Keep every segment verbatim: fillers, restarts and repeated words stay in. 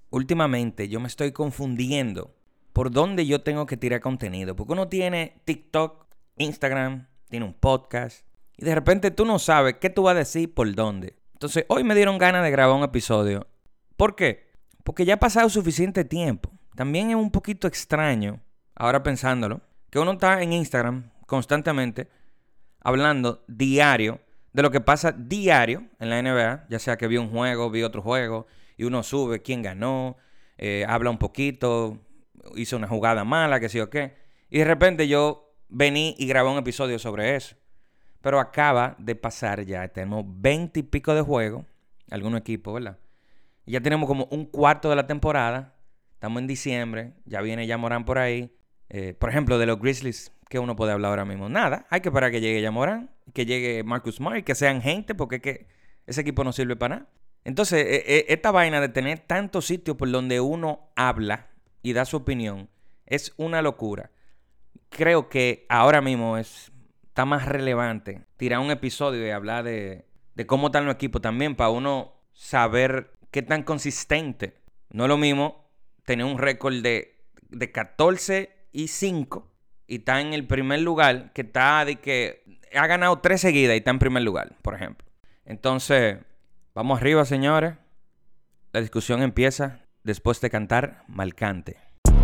últimamente yo me estoy confundiendo por dónde yo tengo que tirar contenido. Porque uno tiene TikTok, Instagram, tiene un podcast y de repente tú no sabes qué tú vas a decir por dónde. Entonces hoy me dieron ganas de grabar un episodio. ¿Por qué? Porque ya ha pasado suficiente tiempo. También es un poquito extraño, ahora pensándolo, que uno está en Instagram constantemente hablando diario de lo que pasa diario en la N B A, ya sea que vi un juego, vi otro juego, y uno sube quién ganó, eh, habla un poquito, hizo una jugada mala, que sí o qué, y de repente yo vení y grabé un episodio sobre eso. Pero acaba de pasar ya, tenemos veinte y pico de juegos, algunos equipos, ¿verdad? Y ya tenemos como un cuarto de la temporada, estamos en diciembre, ya viene ya Morán por ahí. Eh, por ejemplo, de los Grizzlies, ¿qué uno puede hablar ahora mismo? Nada, hay que esperar que llegue ya Morán, que llegue Marcus Smart, que sean gente, porque es que ese equipo no sirve para nada. Entonces, eh, eh, esta vaina de tener tantos sitios por donde uno habla y da su opinión es una locura. Creo que ahora mismo es, está más relevante tirar un episodio y hablar de, de cómo están los equipos también, para uno saber qué tan consistente. No es lo mismo tener un récord de, de catorce y cinco y está en el primer lugar, que está de que ha ganado tres seguidas y está en primer lugar, por ejemplo. Entonces, vamos arriba, señores. La discusión empieza después de cantar Malcante.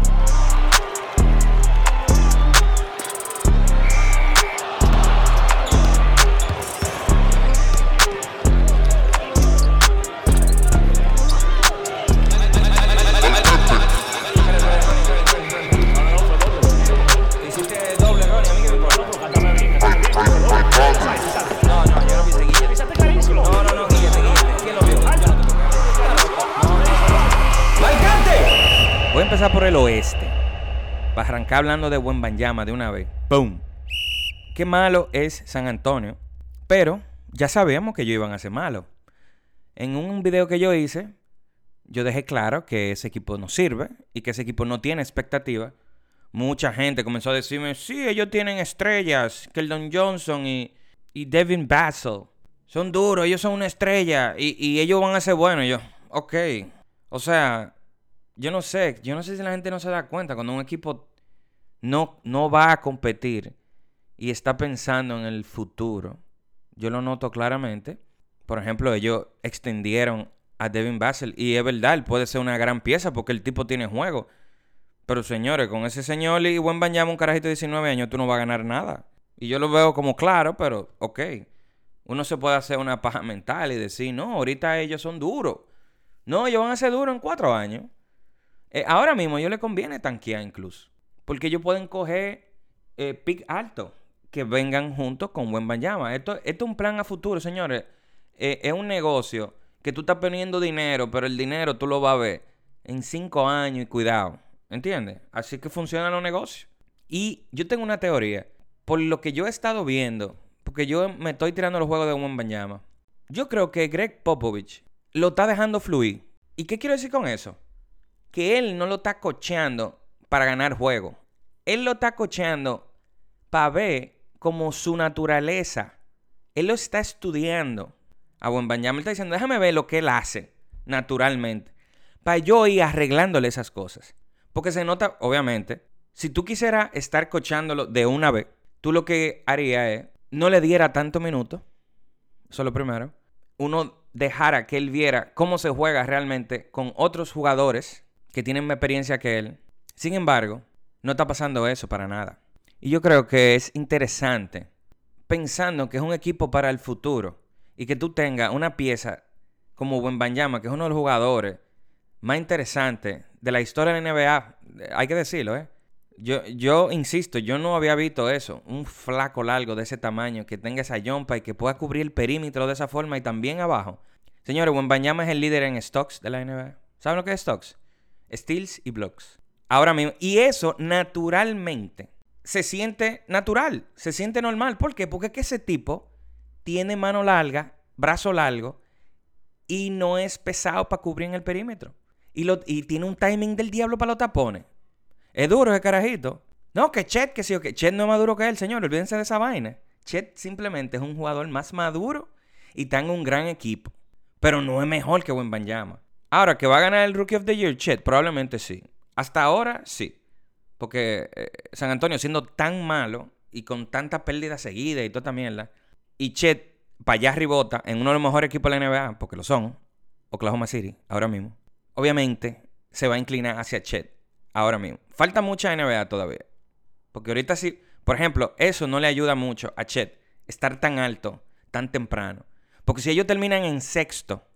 Voy a empezar por el oeste, para arrancar hablando de Wembanyama de una vez. ¡Pum! Qué malo es San Antonio, pero ya sabíamos que ellos iban a ser malos. En un video que yo hice, yo dejé claro que ese equipo no sirve y que ese equipo no tiene expectativa. Mucha gente comenzó a decirme, sí, ellos tienen estrellas, Keldon Johnson y, y Devin Vassell. Son duros, ellos son una estrella y, y ellos van a ser buenos. Y yo, ok, o sea... Yo no sé, yo no sé si la gente no se da cuenta cuando un equipo no, no va a competir y está pensando en el futuro. Yo lo noto claramente. Por ejemplo, ellos extendieron a Devin Vassell y es verdad, él puede ser una gran pieza porque el tipo tiene juego. Pero señores, con ese señor y Wembanyama, un carajito de diecinueve años, tú no vas a ganar nada. Y yo lo veo como claro, pero ok. Uno se puede hacer una paja mental y decir, no, ahorita ellos son duros. No, ellos van a ser duros en cuatro años. Eh, ahora mismo a ellos les conviene tanquear incluso. Porque ellos pueden coger eh, pick alto que vengan juntos con Wembanyama. Esto, esto es un plan a futuro, señores. Eh, es un negocio que tú estás poniendo dinero, pero el dinero tú lo vas a ver en cinco años y cuidado. ¿Entiendes? Así que funcionan los negocios. Y yo tengo una teoría. Por lo que yo he estado viendo, porque yo me estoy tirando los juegos de Wembanyama, yo creo que Greg Popovich lo está dejando fluir. ¿Y qué quiero decir con eso? Que él no lo está cocheando para ganar juego. Él lo está cocheando para ver como su naturaleza. Él lo está estudiando. A Wembanyama le está diciendo, déjame ver lo que él hace naturalmente. Para yo ir arreglándole esas cosas. Porque se nota, obviamente, si tú quisieras estar cochándolo de una vez, tú lo que harías es, no le diera tantos minutos. Eso es lo primero. Uno dejara que él viera cómo se juega realmente con otros jugadores que tienen más experiencia que él. Sin embargo, no está pasando eso para nada. Y yo creo que es interesante, pensando que es un equipo para el futuro, y que tú tengas una pieza como Wembanyama, que es uno de los jugadores más interesantes de la historia de la N B A. Hay que decirlo, ¿eh? Yo, yo insisto, yo no había visto eso. Un flaco largo de ese tamaño, que tenga esa jumpa y que pueda cubrir el perímetro de esa forma y también abajo. Señores, Wembanyama es el líder en stocks de la N B A. ¿Saben lo que es stocks? Steals y blocks. Ahora mismo. Y eso naturalmente se siente natural. Se siente normal. ¿Por qué? Porque es que ese tipo tiene mano larga, brazo largo y no es pesado para cubrir en el perímetro. Y, lo, y tiene un timing del diablo para los tapones. Es duro ese carajito. No, que Chet, que sí o que Chet no es más duro que él, señor. Olvídense de esa vaina. Chet simplemente es un jugador más maduro y está en un gran equipo. Pero no es mejor que Wembanyama. Ahora, ¿que va a ganar el Rookie of the Year, Chet? Probablemente sí. Hasta ahora, sí. Porque eh, San Antonio siendo tan malo y con tanta pérdida seguida y toda esta mierda, y Chet para allá ribota en uno de los mejores equipos de la N B A, porque lo son, Oklahoma City, ahora mismo, obviamente se va a inclinar hacia Chet, ahora mismo. Falta mucha N B A todavía. Porque ahorita sí, por ejemplo, eso no le ayuda mucho a Chet estar tan alto, tan temprano. Porque si ellos terminan en sexto,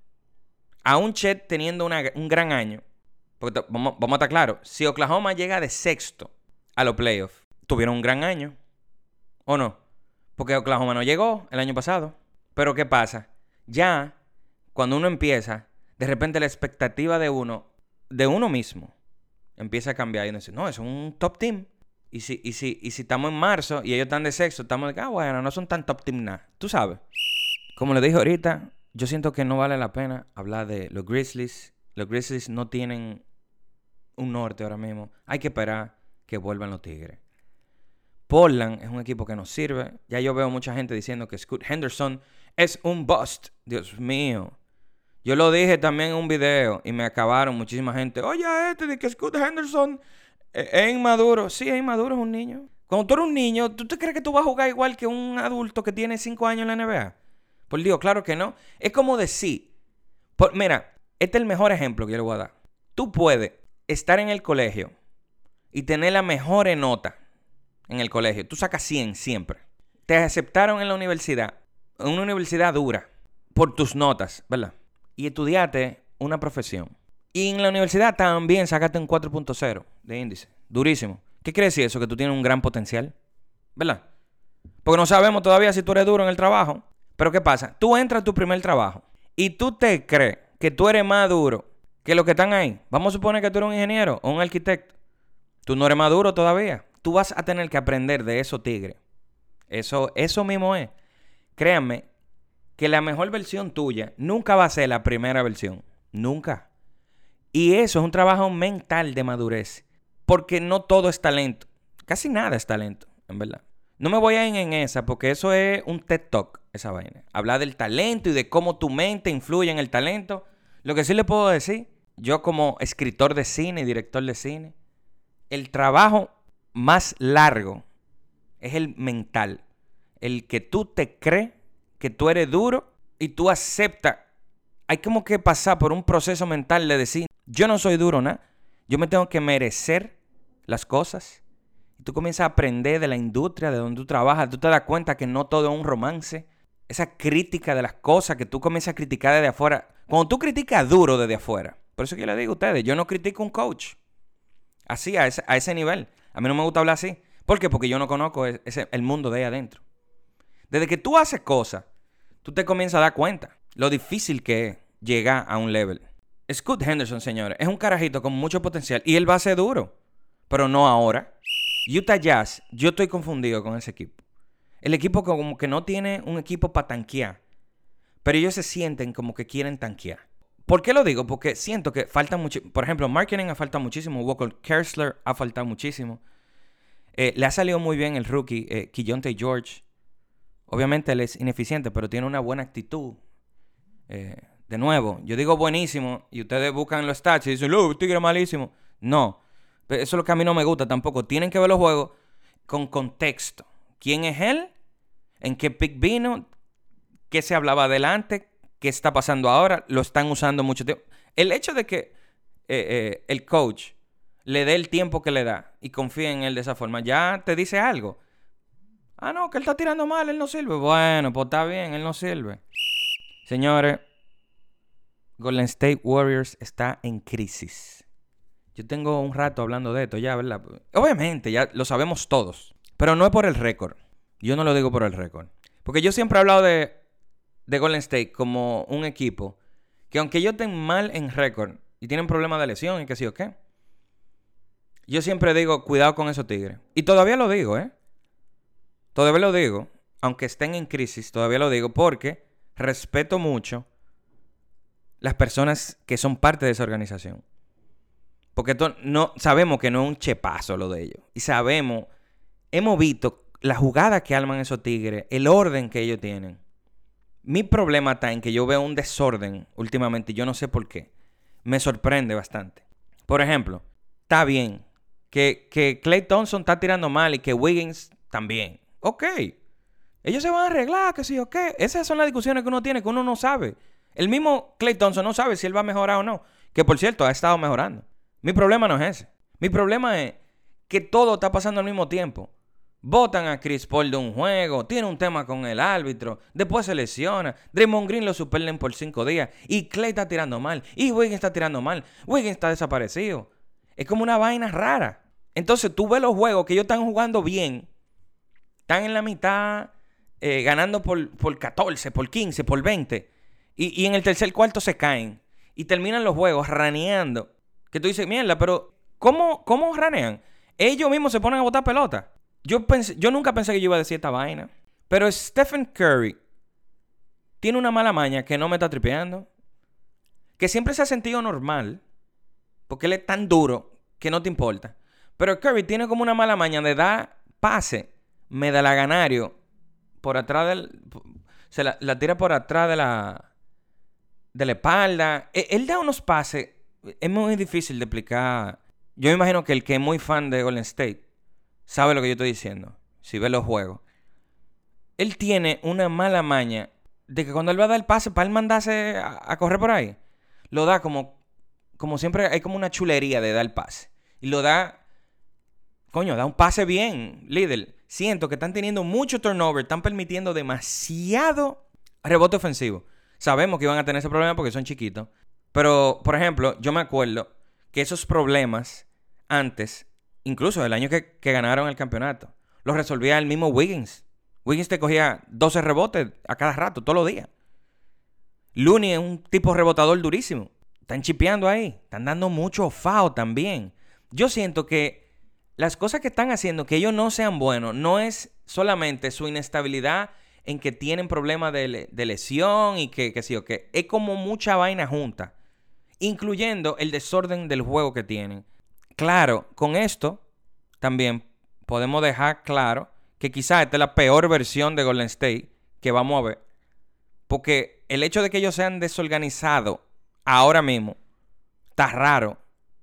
aún Chet teniendo una, un gran año, porque vamos, vamos a estar claros, si Oklahoma llega de sexto a los playoffs, tuvieron un gran año, ¿o no? Porque Oklahoma no llegó el año pasado. Pero ¿qué pasa? Ya, cuando uno empieza, de repente la expectativa de uno, de uno mismo, empieza a cambiar. Y uno dice, no, es un top team. Y si, y si, y si estamos en marzo y ellos están de sexto, estamos de, ah, bueno, no son tan top team nada. Tú sabes. Como le dije ahorita, yo siento que no vale la pena hablar de los Grizzlies. Los Grizzlies no tienen un norte ahora mismo. Hay que esperar que vuelvan los Tigres. Portland es un equipo que nos sirve. Ya yo veo mucha gente diciendo que Scoot Henderson es un bust. Dios mío. Yo lo dije también en un video y me acabaron muchísima gente. Oye, este de que Scoot Henderson es, es inmaduro. Sí, es inmaduro, es un niño. Cuando tú eres un niño, ¿tú te crees que tú vas a jugar igual que un adulto que tiene cinco años en la N B A? Por Dios, claro que no. Es como decir, por, mira, este es el mejor ejemplo que yo le voy a dar. Tú puedes estar en el colegio y tener la mejor nota en el colegio. Tú sacas cien siempre. Te aceptaron en la universidad, en una universidad dura, por tus notas, ¿verdad? Y estudiaste una profesión. Y en la universidad también sacaste un cuatro punto cero de índice. Durísimo. ¿Qué quiere decir eso? Que tú tienes un gran potencial, ¿verdad? Porque no sabemos todavía si tú eres duro en el trabajo. Pero ¿qué pasa? Tú entras a tu primer trabajo y tú te crees que tú eres más duro que los que están ahí. Vamos a suponer que tú eres un ingeniero o un arquitecto. Tú no eres más duro todavía. Tú vas a tener que aprender de esos tigres. Eso, eso mismo es. Créanme que la mejor versión tuya nunca va a ser la primera versión. Nunca. Y eso es un trabajo mental de madurez. Porque no todo es talento. Casi nada es talento, en verdad. No me voy a ir en esa porque eso es un TED Talk, esa vaina. Hablar del talento y de cómo tu mente influye en el talento. Lo que sí le puedo decir, yo como escritor de cine y director de cine, el trabajo más largo es el mental. El que tú te crees que tú eres duro y tú aceptas. Hay como que pasar por un proceso mental de decir, yo no soy duro, nada. Yo me tengo que merecer las cosas. Y tú comienzas a aprender de la industria, de donde tú trabajas. Tú te das cuenta que no todo es un romance. Esa crítica de las cosas que tú comienzas a criticar desde afuera. Cuando tú criticas duro desde afuera. Por eso que yo le digo a ustedes, yo no critico a un coach. Así, a ese, a ese nivel. A mí no me gusta hablar así. ¿Por qué? Porque yo no conozco ese, el mundo de ahí adentro. Desde que tú haces cosas, tú te comienzas a dar cuenta lo difícil que es llegar a un level. Scoot Henderson, señores, es un carajito con mucho potencial y él va a ser duro. Pero no ahora. Utah Jazz, yo estoy confundido con ese equipo. El equipo como que no tiene un equipo para tanquear. Pero ellos se sienten como que quieren tanquear. ¿Por qué lo digo? Porque siento que falta mucho. Por ejemplo, marketing ha faltado muchísimo. Walker Kessler ha faltado muchísimo. Eh, le ha salido muy bien el rookie, eh, Keyonte George. Obviamente él es ineficiente, pero tiene una buena actitud. Eh, de nuevo, yo digo buenísimo y ustedes buscan los stats y dicen, ¡oh, tigre malísimo! No. Eso es lo que a mí no me gusta tampoco. Tienen que ver los juegos con contexto. ¿Quién es él? ¿En qué pick vino? ¿Qué se hablaba adelante? ¿Qué está pasando ahora? Lo están usando mucho tiempo. El hecho de que eh, eh, el coach le dé el tiempo que le da y confíe en él de esa forma, ya te dice algo. Ah, no, que él está tirando mal, él no sirve. Bueno, pues está bien, él no sirve. Señores, Golden State Warriors está en crisis. Yo tengo un rato hablando de esto ya, ¿verdad? Obviamente, ya lo sabemos todos. Pero no es por el récord. Yo no lo digo por el récord. Porque yo siempre he hablado de, de Golden State como un equipo que aunque ellos estén mal en récord y tienen problemas de lesión y qué sé yo qué, yo siempre digo, cuidado con esos tigres. Y todavía lo digo, ¿eh? Todavía lo digo. Aunque estén en crisis, todavía lo digo porque respeto mucho las personas que son parte de esa organización. Porque to- no, sabemos que no es un chepazo lo de ellos. Y sabemos, hemos visto la jugada que arman esos tigres, el orden que ellos tienen. Mi problema está en que yo veo un desorden últimamente y yo no sé por qué. me sorprende bastante. Por ejemplo, está bien que, que Klay Thompson está tirando mal y que Wiggins también. Ok. Ellos se van a arreglar, que sí o qué. Esas son las discusiones que uno tiene, que uno no sabe. El mismo Klay Thompson no sabe si él va a mejorar o no. Que por cierto, ha estado mejorando. Mi problema no es ese. Mi problema es que todo está pasando al mismo tiempo. Votan a Chris Paul de un juego, tiene un tema con el árbitro, después se lesiona, Draymond Green lo suspenden por cinco días, y Klay está tirando mal, y Wiggins está tirando mal, Wiggins está desaparecido. Es como una vaina rara. Entonces tú ves los juegos que ellos están jugando bien, están en la mitad, eh, ganando por, por catorce, por quince, por veinte, y, y en el tercer cuarto se caen, y terminan los juegos raneando. Que tú dices, mierda, pero ¿cómo, cómo ranean? Ellos mismos se ponen a botar pelota. Yo, pensé, yo nunca pensé que yo iba a decir esta vaina. Pero Stephen Curry tiene una mala maña que no me está tripeando. Que siempre se ha sentido normal. Porque él es tan duro que no te importa. Pero Curry tiene como una mala maña de dar pase medalaganario por atrás del... Se la, la tira por atrás de la... De la espalda. Él, él da unos pases. Es muy difícil de explicar. Yo me imagino que el que es muy fan de Golden State sabe lo que yo estoy diciendo. Si ve los juegos. Él tiene una mala maña de que cuando él va a dar el pase para él mandarse a, a correr por ahí, lo da como, como siempre, hay como una chulería de dar el pase. Y lo da, coño, da un pase bien, líder. Siento que están teniendo mucho turnover, están permitiendo demasiado rebote ofensivo. Sabemos que iban a tener ese problema porque son chiquitos. Pero, por ejemplo, yo me acuerdo que esos problemas antes, incluso el año que, que ganaron el campeonato, los resolvía el mismo Wiggins. Wiggins te cogía doce rebotes a cada rato, todos los días. Looney es un tipo rebotador durísimo. Están chipeando ahí. Están dando mucho foul también. Yo siento que las cosas que están haciendo que ellos no sean buenos no es solamente su inestabilidad en que tienen problemas de, de lesión y que, que sí o que. Es como mucha vaina junta. Incluyendo el desorden del juego que tienen. Claro, con esto también podemos dejar claro que quizás esta es la peor versión de Golden State que vamos a ver. Porque el hecho de que ellos sean desorganizados ahora mismo está raro.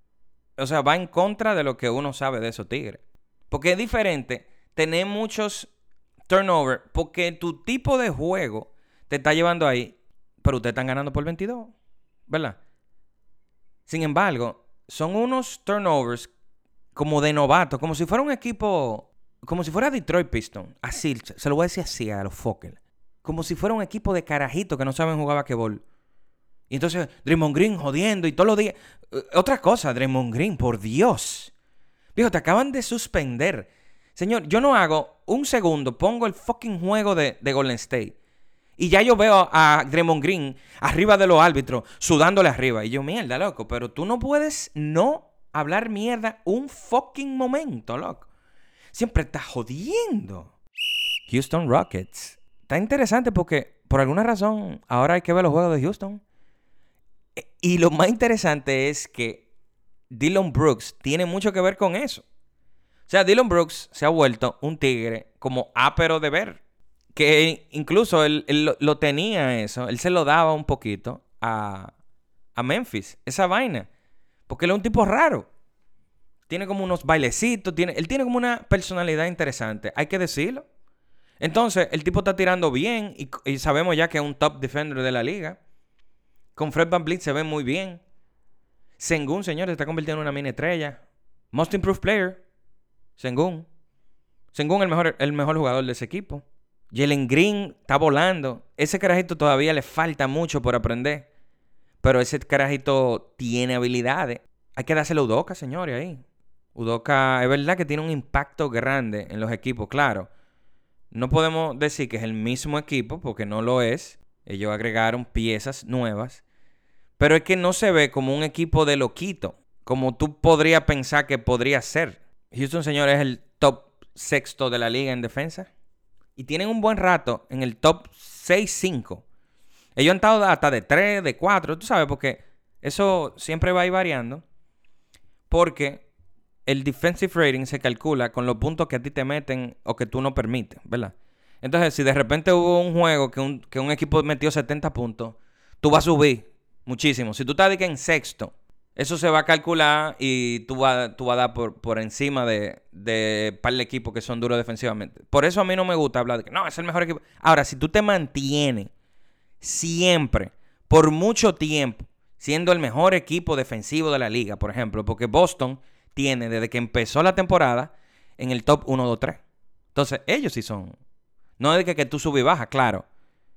O sea, va en contra de lo que uno sabe de esos tigres. Porque es diferente tener muchos turnovers porque tu tipo de juego te está llevando ahí, pero ustedes están ganando por veintidós, ¿verdad? Sin embargo, son unos turnovers como de novato, como si fuera un equipo, como si fuera Detroit Pistons. Así, se lo voy a decir así a los Fokker. Como si fuera un equipo de carajitos que no saben jugar basquetbol. Y entonces, Draymond Green jodiendo y todos los días. Uh, otra cosa, Draymond Green, por Dios. Viejo, te acaban de suspender. Señor, yo no hago un segundo, pongo el fucking juego de, de Golden State. Y ya yo veo a Draymond Green arriba de los árbitros, sudándole arriba. Y yo, mierda, loco, pero tú no puedes no hablar mierda un fucking momento, loco. Siempre estás jodiendo. Houston Rockets. Está interesante porque, por alguna razón, ahora hay que ver los juegos de Houston. Y lo más interesante es que Dillon Brooks tiene mucho que ver con eso. O sea, Dillon Brooks se ha vuelto un tigre como ápero de ver. Que incluso él, él lo, lo tenía eso. Él se lo daba un poquito a, a Memphis. Esa vaina. Porque él es un tipo raro. Tiene como unos bailecitos. Tiene, él tiene como una personalidad interesante. Hay que decirlo. Entonces, el tipo está tirando bien. Y, y sabemos ya que es un top defender de la liga. Con Fred VanVleet se ve muy bien. Sengun, señores, se está convirtiendo en una mini estrella. Most Improved Player. Sengun. Sengun el mejor, el mejor jugador de ese equipo. Jalen Green está volando. Ese carajito todavía le falta mucho por aprender. Pero ese carajito tiene habilidades. Hay que dárselo a Udoka, señores, ahí. Udoka es verdad que tiene un impacto grande en los equipos, claro. No podemos decir que es el mismo equipo porque no lo es. Ellos agregaron piezas nuevas. Pero es que no se ve como un equipo de loquito. Como tú podrías pensar que podría ser. Houston, señores, es el top sexto de la liga en defensa. Y tienen un buen rato en el top seis cinco. Ellos han estado hasta de tres, de cuatro, tú sabes, porque eso siempre va a ir variando. Porque el defensive rating se calcula con los puntos que a ti te meten o que tú no permites, ¿verdad? Entonces, si de repente hubo un juego que un, que un equipo metió setenta puntos, tú vas a subir Muchísimo. Si tú estás de que en sexto, eso se va a calcular y tú vas tú vas a dar por, por encima de, de par de equipos que son duros defensivamente. Por eso a mí no me gusta hablar de que no, es el mejor equipo. Ahora, si tú te mantienes siempre, por mucho tiempo, siendo el mejor equipo defensivo de la liga, por ejemplo, porque Boston tiene desde que empezó la temporada en el top uno, dos, tres. Entonces, ellos sí son. No es de que, que tú subes y bajas, claro.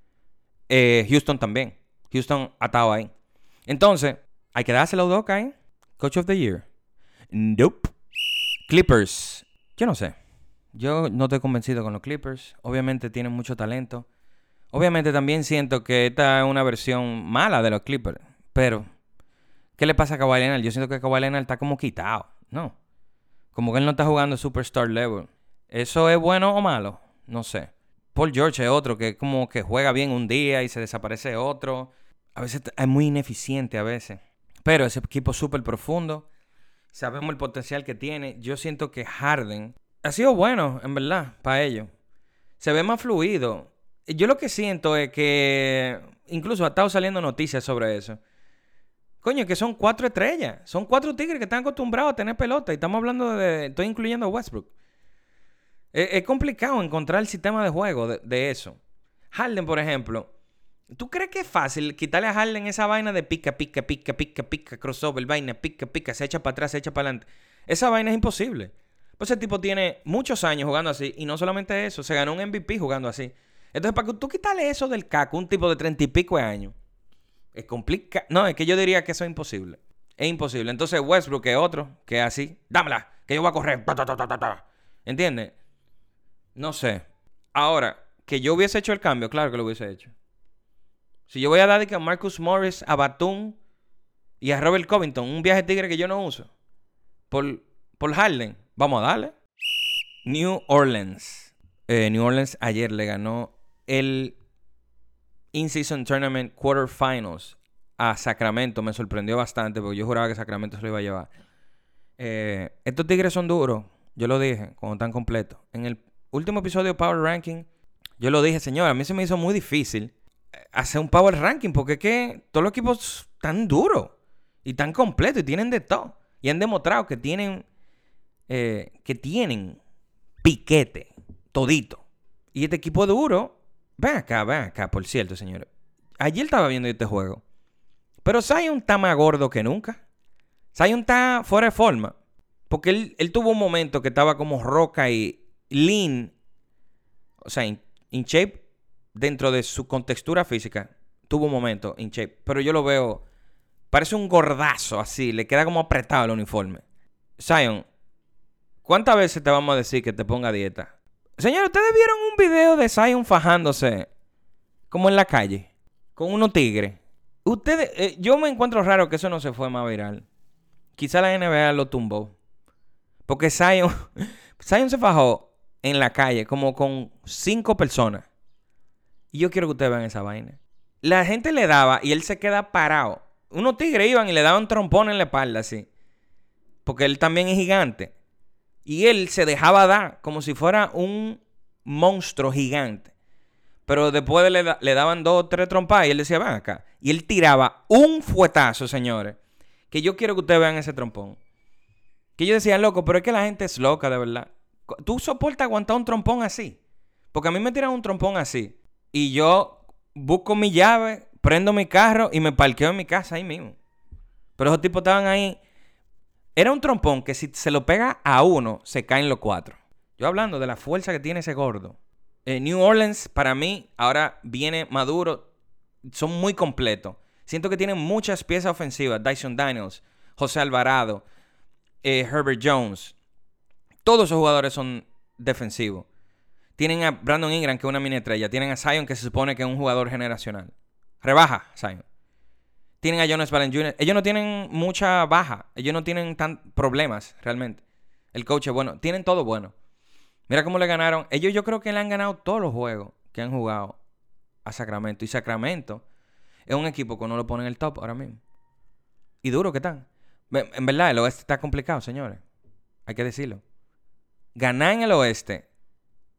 Eh, Houston también. Houston ha estado ahí. Entonces, hay que dárselo a Udoka, ¿eh? Coach of the Year. Nope. Clippers. Yo no sé. Yo no estoy convencido con los Clippers. Obviamente tienen mucho talento. Obviamente también siento que esta es una versión mala de los Clippers. Pero, ¿qué le pasa a Kawhi Leonard? Yo siento que Kawhi Leonard está como quitado. No. Como que él no está jugando superstar level. ¿Eso es bueno o malo? No sé. Paul George es otro que como que juega bien un día y se desaparece otro. A veces es muy ineficiente a veces. Pero ese equipo es súper profundo. Sabemos el potencial que tiene. Yo siento que Harden ha sido bueno, en verdad, para ellos. Se ve más fluido. Yo lo que siento es que incluso ha estado saliendo noticias sobre eso. Coño, que son cuatro estrellas. Son cuatro tigres que están acostumbrados a tener pelota. Y estamos hablando de... Estoy incluyendo a Westbrook. Es, es complicado encontrar el sistema de juego de, de eso. Harden, por ejemplo. ¿Tú crees que es fácil quitarle a Harden esa vaina de pica, pica, pica, pica, pica, crossover, vaina, pica, pica, se echa para atrás, se echa para adelante? Esa vaina es imposible. Pues ese tipo tiene muchos años jugando así. Y no solamente eso, se ganó un M V P jugando así. Entonces, para que tú quitarle eso del caco, un tipo de treinta y pico de años, es complicado. No, es que yo diría que eso es imposible. Es imposible. Entonces, Westbrook es otro, que es así. Dámela, que yo voy a correr. Ta, ta, ta, ta, ta. ¿Entiendes? No sé. Ahora, que yo hubiese hecho el cambio, claro que lo hubiese hecho. Si yo voy a dar a Marcus Morris, a Batum y a Robert Covington, un viaje tigre que yo no uso, por, por Harden, vamos a darle. New Orleans. Eh, New Orleans ayer le ganó el In-Season Tournament Quarterfinals a Sacramento. Me sorprendió bastante porque yo juraba que Sacramento se lo iba a llevar. Eh, estos tigres son duros. Yo lo dije cuando están completos. En el último episodio de Power Ranking, yo lo dije, señor, a mí se me hizo muy difícil hacer un Power Ranking porque es que todos los equipos están duros y tan completos y tienen de todo. Y han demostrado que tienen eh, que tienen piquete, todito. Y este equipo duro, ven acá, ven acá, por cierto, señores. Ayer estaba viendo este juego. Pero Zion está más gordo que nunca. Zion está fuera de forma. Porque él, él tuvo un momento que estaba como roca y lean. O sea, in, in shape dentro de su contextura física. Tuvo un momento in shape. Pero yo lo veo, parece un gordazo así. Le queda como apretado el uniforme. Zion, ¿cuántas veces te vamos a decir que te ponga dieta? Señores, ¿ustedes vieron un video de Zion fajándose como en la calle? Con unos tigres. Ustedes, eh, yo me encuentro raro que eso no se fue más viral. Quizá la N B A lo tumbó. Porque Zion, Zion se fajó en la calle como con cinco personas. Y yo quiero que ustedes vean esa vaina. La gente le daba y él se queda parado. Unos tigres iban y le daban trompón en la espalda así. Porque él también es gigante. Y él se dejaba dar como si fuera un monstruo gigante. Pero después le, le daban dos o tres trompadas y él decía, ven acá. Y él tiraba un fuetazo, señores. Que yo quiero que ustedes vean ese trompón. Que yo decía, loco, pero es que la gente es loca, de verdad. ¿Tú soportas aguantar un trompón así? Porque a mí me tiran un trompón así. Y yo busco mi llave, prendo mi carro y me parqueo en mi casa ahí mismo. Pero esos tipos estaban ahí. Era un trompón que si se lo pega a uno, se caen los cuatro. Yo hablando de la fuerza que tiene ese gordo. Eh, New Orleans, para mí, ahora viene maduro. Son muy completos. Siento que tienen muchas piezas ofensivas. Dyson Daniels, José Alvarado, eh, Herbert Jones. Todos esos jugadores son defensivos. Tienen a Brandon Ingram, que es una mini estrella. Tienen a Zion, que se supone que es un jugador generacional. Rebaja, Zion. Tienen a Jonas Valanciunas junior Ellos no tienen mucha baja. Ellos no tienen tan problemas, realmente. El coach es bueno. Tienen todo bueno. Mira cómo le ganaron. Ellos yo creo que le han ganado todos los juegos que han jugado a Sacramento. Y Sacramento es un equipo que no lo pone en el top ahora mismo. Y duro que están. En verdad, el oeste está complicado, señores. Hay que decirlo. Ganar en el oeste.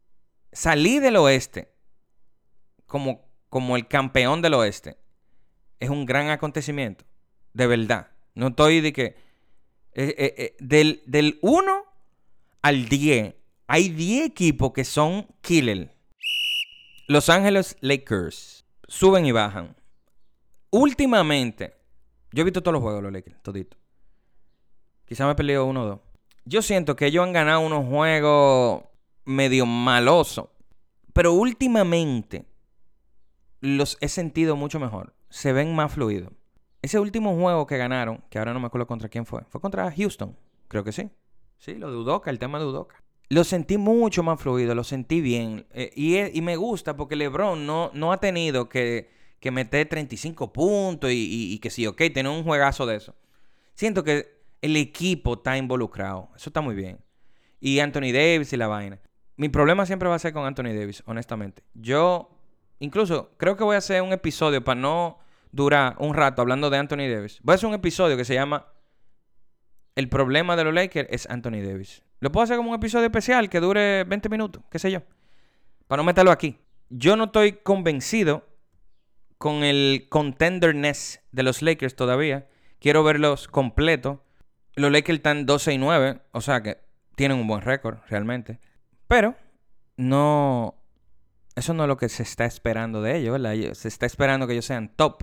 Salir del oeste como, como el campeón del oeste. es un gran acontecimiento. De verdad. No estoy de que... Eh, eh, eh, del, del uno al diez, hay diez equipos que son killer. Los Ángeles Lakers suben y bajan. Últimamente, yo he visto todos los juegos de los Lakers, todito. Quizá me he perdido uno o dos. Yo siento que ellos han ganado unos juegos medio malosos. Pero últimamente los he sentido mucho mejor. Se ven más fluidos. Ese último juego que ganaron, que ahora no me acuerdo contra quién fue, fue contra Houston. Creo que sí. Sí, lo de Udoka, el tema de Udoka. Lo sentí mucho más fluido, lo sentí bien. Eh, y, y me gusta porque LeBron no, no ha tenido que, que meter treinta y cinco puntos y, y, y que sí, ok, tener un juegazo de eso. Siento que el equipo está involucrado. Eso está muy bien. Y Anthony Davis y la vaina. Mi problema siempre va a ser con Anthony Davis, honestamente. Yo, incluso, creo que voy a hacer un episodio para no durar un rato hablando de Anthony Davis. Voy a hacer un episodio que se llama El problema de los Lakers es Anthony Davis. Lo puedo hacer como un episodio especial que dure veinte minutos, qué sé yo. Para no meterlo aquí. Yo no estoy convencido con el contenderness de los Lakers todavía. Quiero verlos completos. Los Lakers están doce y nueve, o sea que tienen un buen récord realmente. Pero no... Eso no es lo que se está esperando de ellos, ¿verdad? Se está esperando que ellos sean top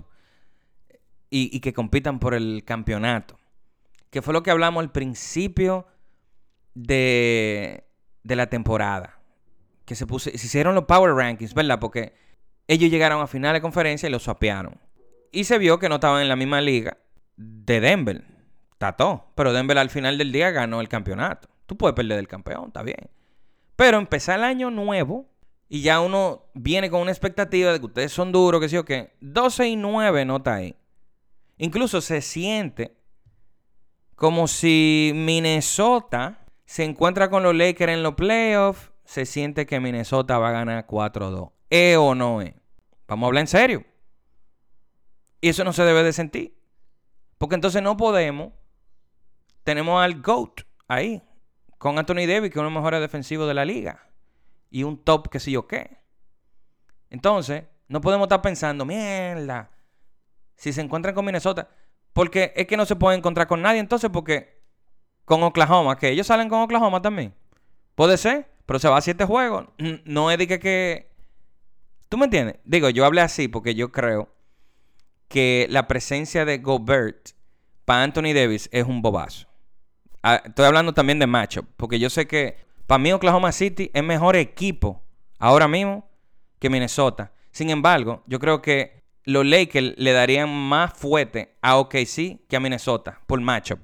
y, y que compitan por el campeonato. Que fue lo que hablamos al principio de, de la temporada. Que se, puse, se hicieron los Power Rankings, ¿verdad? Porque ellos llegaron a final de conferencia y los swapearon. Y se vio que no estaban en la misma liga de Denver. Está todo. Pero Denver al final del día ganó el campeonato. Tú puedes perder el campeón, está bien. Pero empezar el año nuevo y ya uno viene con una expectativa de que ustedes son duros, que sí o qué. doce y nueve no está ahí. Incluso se siente como si Minnesota se encuentra con los Lakers en los playoffs. Se siente que Minnesota va a ganar cuatro dos. ¿Es o no es? Vamos a hablar en serio. Y eso no se debe de sentir. Porque entonces no podemos. Tenemos al GOAT ahí. Con Anthony Davis, que es uno de los mejores defensivos de la liga. Y un top que sí yo qué. Entonces, no podemos estar pensando, mierda, si se encuentran con Minnesota. Porque es que no se puede encontrar con nadie entonces, porque con Oklahoma, que ellos salen con Oklahoma también. Puede ser, pero se va a siete juegos. No es de que, que... ¿Tú me entiendes? Digo, yo hablé así porque yo creo que la presencia de Gobert para Anthony Davis es un bobazo. Ah, estoy hablando también de matchup, porque yo sé que para mí Oklahoma City es mejor equipo ahora mismo que Minnesota. Sin embargo, yo creo que los Lakers le darían más fuerte a O K C que a Minnesota por matchup.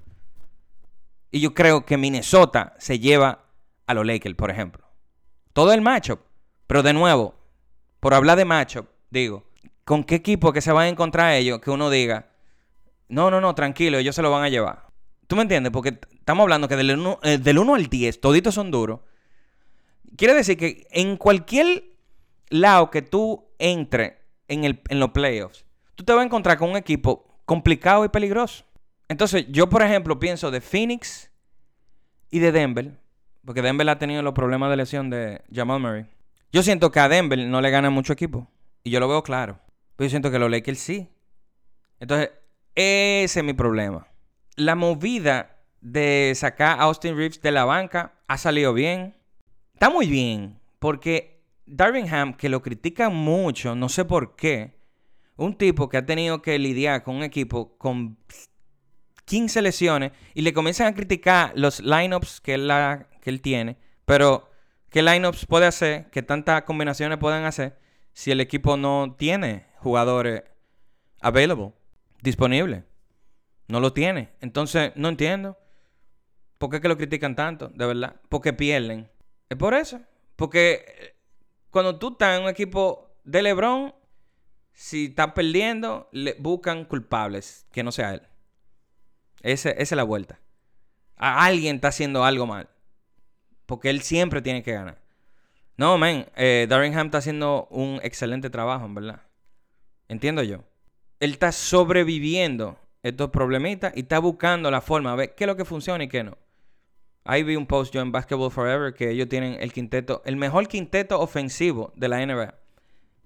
Y yo creo que Minnesota se lleva a los Lakers, por ejemplo. Todo el matchup. Pero de nuevo, por hablar de matchup, digo, ¿con qué equipo que se van a encontrar ellos que uno diga, no, no, no, tranquilo, ellos se lo van a llevar? ¿Tú me entiendes? Porque estamos hablando que del uno, eh, del uno al diez, toditos son duros. Quiere decir que en cualquier lado que tú entres en, el, en los playoffs, tú te vas a encontrar con un equipo complicado y peligroso. Entonces, yo, por ejemplo, pienso de Phoenix y de Denver, porque Denver ha tenido los problemas de lesión de Jamal Murray. Yo siento que a Denver no le gana mucho equipo. Y yo lo veo claro. Pero yo siento que los Lakers sí. Entonces, ese es mi problema. La movida de sacar a Austin Reeves de la banca ha salido bien. Está muy bien. Porque Darvin Ham, que lo critican mucho, no sé por qué, un tipo que ha tenido que lidiar con un equipo con quince lesiones y le comienzan a criticar los lineups que él, la, que él tiene. Pero, ¿qué lineups puede hacer? ¿Qué tantas combinaciones pueden hacer si el equipo no tiene jugadores available, disponibles? No lo tiene. Entonces, no entiendo. ¿Por qué que lo critican tanto? De verdad. Porque pierden. Es por eso. Porque cuando tú estás en un equipo de LeBron, si estás perdiendo, le buscan culpables. Que no sea él. Ese, esa es la vuelta. A alguien está haciendo algo mal. Porque él siempre tiene que ganar. No, man. Eh, Darvin Ham está haciendo un excelente trabajo, en verdad. Entiendo yo. Él está sobreviviendo estos problemitas y está buscando la forma a ver qué es lo que funciona y qué no. Ahí vi un post yo en Basketball Forever que ellos tienen el quinteto, el mejor quinteto ofensivo de la N B A.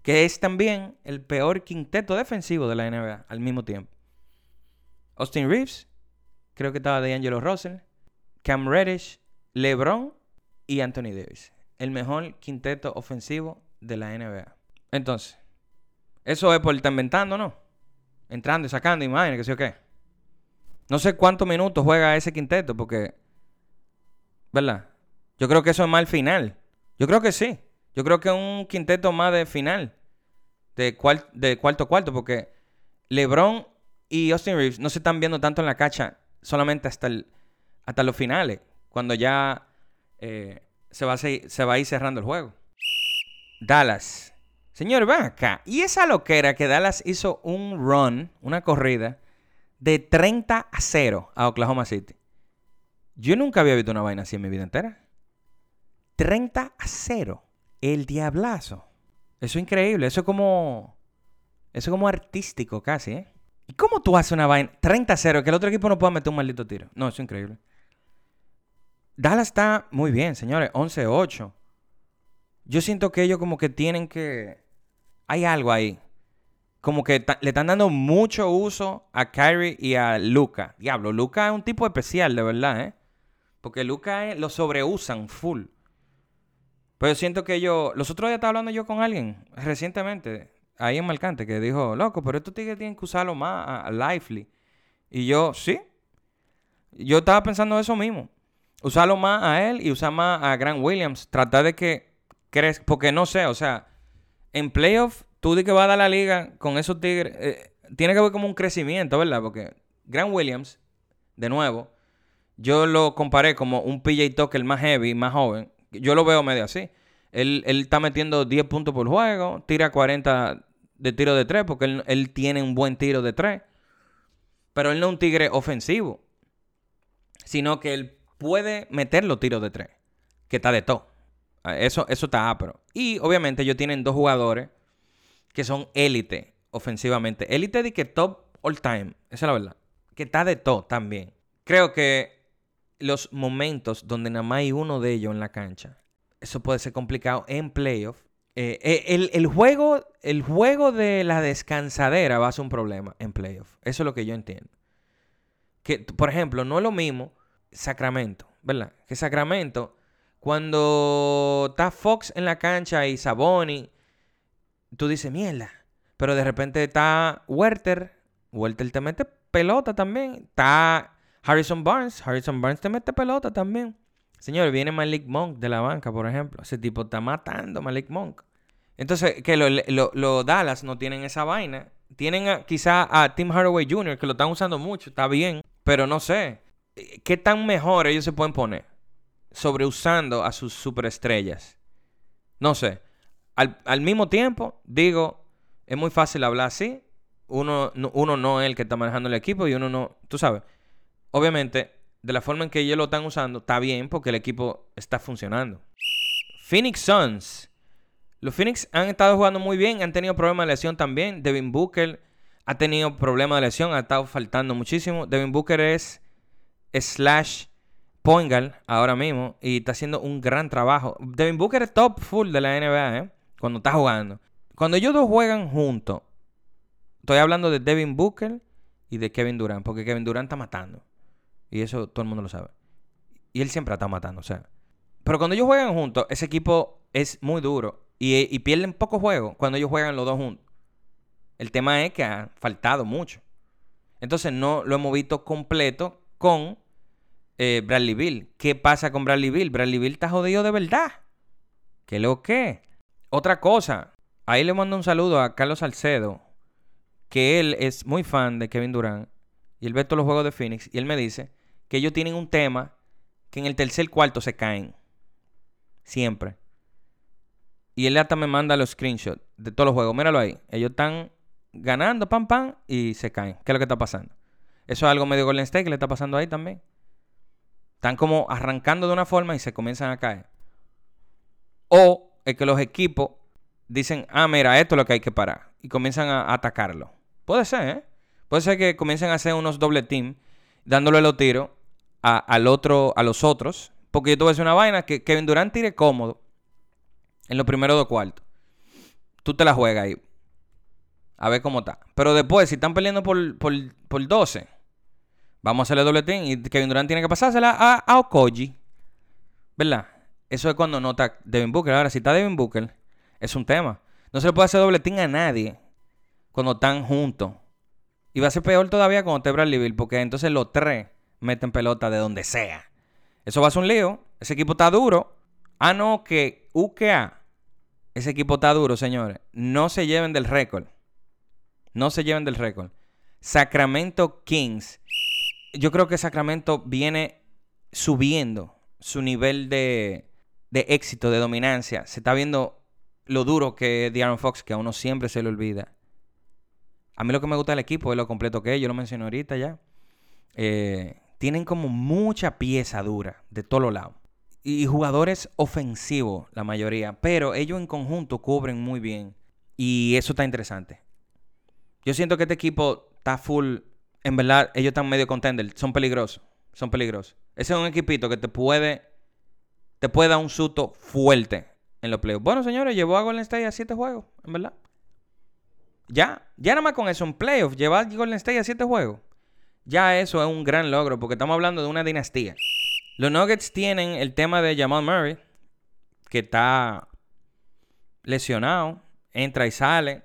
que es también el peor quinteto defensivo de la N B A al mismo tiempo. Austin Reeves, creo que estaba D'Angelo Russell, Cam Reddish, LeBron y Anthony Davis. El mejor quinteto ofensivo de la N B A. Entonces, eso es por estar inventando, ¿no? Entrando y sacando imágenes, que sé yo qué. No sé cuántos minutos juega ese quinteto, porque, ¿verdad? Yo creo que eso es más el final. Yo creo que sí. Yo creo que es un quinteto más de final. De, cual, de cuarto cuarto, porque LeBron y Austin Reeves no se están viendo tanto en la cancha solamente hasta, el, hasta los finales, cuando ya eh, se, va a seguir, se va a ir cerrando el juego. Dallas. Señor, ven acá. Y esa loquera que Dallas hizo un run, una corrida, de treinta a cero a Oklahoma City. Yo nunca había visto una vaina así en mi vida entera. treinta a cero. El diablazo. Eso es increíble. Eso es como... Eso es como artístico casi, ¿eh? ¿Y cómo tú haces una vaina treinta a cero que el otro equipo no pueda meter un maldito tiro? No, eso es increíble. Dallas está muy bien, señores. once a ocho. Yo siento que ellos como que tienen que... Hay algo ahí. Como que ta- le están dando mucho uso a Kyrie y a Luka. Diablo, Luka es un tipo especial, de verdad, ¿eh? Porque Luka es, lo sobreusan full. Pero yo siento que ellos... Los otros días estaba hablando yo con alguien recientemente, ahí en Marcante, que dijo, loco, pero estos tigres tienen que usarlo más a, a Lively. Y yo, sí. Yo estaba pensando eso mismo. Usarlo más a él y usar más a Grant Williams. Tratar de que crezca. Porque no sé, o sea, en playoff, tú di que vas a dar la liga con esos tigres. Eh, tiene que haber como un crecimiento, ¿verdad? Porque Grant Williams, de nuevo, yo lo comparé como un P J Tucker más heavy, más joven. Yo lo veo medio así. Él, él está metiendo diez puntos por juego, tira cuarenta de tiro de tres, porque él, él tiene un buen tiro de tres. Pero él no es un tigre ofensivo, sino que él puede meter los tiros de tres, que está de todo. Eso, eso está ápero. Y obviamente ellos tienen dos jugadores que son élite ofensivamente. Élite de que top all time. Esa es la verdad. Que está de todo también. Creo que los momentos donde nada más hay uno de ellos en la cancha, eso puede ser complicado en playoff. Eh, eh, el, el, juego, el juego de la descansadera va a ser un problema en playoff. Eso es lo que yo entiendo. Que, por ejemplo, no es lo mismo Sacramento, ¿verdad? Que Sacramento, cuando está Fox en la cancha y Sabonis, tú dices, mierda. Pero de repente está Huerter. Huerter te mete pelota también. Está Harrison Barnes. Harrison Barnes te mete pelota también. Señor, viene Malik Monk de la banca, por ejemplo. Ese tipo está matando a Malik Monk. Entonces, que los lo, lo Dallas no tienen esa vaina. Tienen a, quizá a Tim Hardaway junior, que lo están usando mucho. Está bien. Pero no sé. ¿Qué tan mejor ellos se pueden poner sobreusando a sus superestrellas? No sé. Al, al mismo tiempo, digo, es muy fácil hablar así. Uno no, uno no es el que está manejando el equipo y uno no... Tú sabes. Obviamente, de la forma en que ellos lo están usando, está bien porque el equipo está funcionando. Phoenix Suns. Los Phoenix han estado jugando muy bien. Han tenido problemas de lesión también. Devin Booker ha tenido problemas de lesión. Ha estado faltando muchísimo. Devin Booker es slash point guard ahora mismo y está haciendo un gran trabajo. Devin Booker es top full de la N B A, ¿eh? Cuando está jugando. Cuando ellos dos juegan juntos, estoy hablando de Devin Booker y de Kevin Durant, porque Kevin Durant está matando. Y eso todo el mundo lo sabe. Y él siempre está matando, o sea. Pero cuando ellos juegan juntos, ese equipo es muy duro. Y, y pierden poco juego cuando ellos juegan los dos juntos. El tema es que ha faltado mucho. Entonces no lo hemos visto completo con eh, Bradley Beal. ¿Qué pasa con Bradley Beal? Bradley Beal está jodido de verdad. ¿Qué lo que? Otra cosa. Ahí le mando un saludo a Carlos Salcedo, que él es muy fan de Kevin Durant. Y él ve todos los juegos de Phoenix. Y él me dice que ellos tienen un tema que en el tercer cuarto se caen. Siempre. Y él hasta me manda los screenshots de todos los juegos. Míralo ahí. Ellos están ganando, pam, pam, y se caen. ¿Qué es lo que está pasando? Eso es algo medio Golden State que le está pasando ahí también. Están como arrancando de una forma y se comienzan a caer. O es que los equipos dicen, ah, mira, esto es lo que hay que parar. Y comienzan a atacarlo. Puede ser, ¿eh? Puede ser que comiencen a hacer unos doble team, dándole los tiros a, al otro, a los otros. Porque yo te voy a decir una vaina, que Kevin Durant tire cómodo en los primeros dos cuartos. tú te la juegas ahí. A ver cómo está. Pero después, si están peleando por, por, por doce, vamos a hacerle doble team. Y Kevin Durant tiene que pasársela a, a Okogie. ¿Verdad? Eso es cuando no está Devin Booker. Ahora, si está Devin Booker, es un tema. No se le puede hacer doble team a nadie cuando están juntos. Y va a ser peor todavía cuando esté Bradley Beal, porque entonces los tres meten pelota de donde sea. Eso va a ser un lío. Ese equipo está duro. Ah, no, que U K A. Ese equipo está duro, señores. No se lleven del récord. No se lleven del récord. Sacramento Kings. Yo creo que Sacramento viene subiendo su nivel de, de éxito, de dominancia. Se está viendo lo duro que es De'Aaron Fox, que a uno siempre se le olvida. A mí lo que me gusta del equipo es lo completo que es. Yo lo mencioné ahorita ya. Eh, tienen como mucha pieza dura de todos los lados. Y jugadores ofensivos, la mayoría. Pero ellos en conjunto cubren muy bien. Y eso está interesante. Yo siento que este equipo está full. En verdad, ellos están medio contender. Son peligrosos. Son peligrosos. Ese es un equipito que te puede. Te puede dar un susto fuerte en los playoffs. Bueno, señores, llevó a Golden State a siete juegos. En verdad. Ya. Ya nada más con eso. En playoffs, llevar a Golden State a siete juegos. Ya eso es un gran logro. Porque estamos hablando de una dinastía. Los Nuggets tienen el tema de Jamal Murray. Que está lesionado. Entra y sale.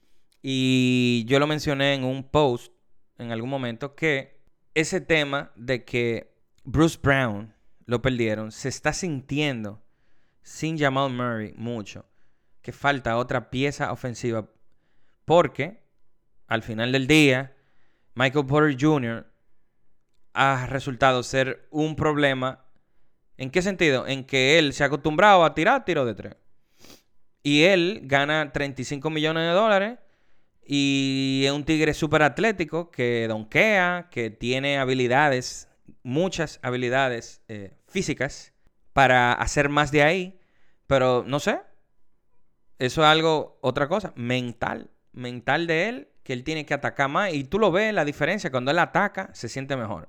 Y yo lo mencioné en un post en algún momento que ese tema de que Bruce Brown lo perdieron se está sintiendo sin Jamal Murray mucho. Que falta otra pieza ofensiva. Porque al final del día Michael Porter junior ha resultado ser un problema. ¿En qué sentido? En que él se ha acostumbrado a tirar tiro de tres. Y él gana treinta y cinco millones de dólares. Y es un tigre súper atlético que donkea, que tiene habilidades, muchas habilidades eh, físicas para hacer más de ahí. Pero no sé, eso es algo, otra cosa, mental. Mental de él, que él tiene que atacar más. Y tú lo ves, la diferencia, cuando él ataca, se siente mejor.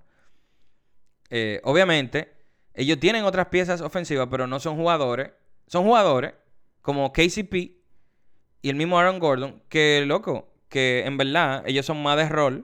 Eh, obviamente, ellos tienen otras piezas ofensivas, pero no son jugadores. Son jugadores como K C P y el mismo Aaron Gordon, que, loco, que en verdad ellos son más de rol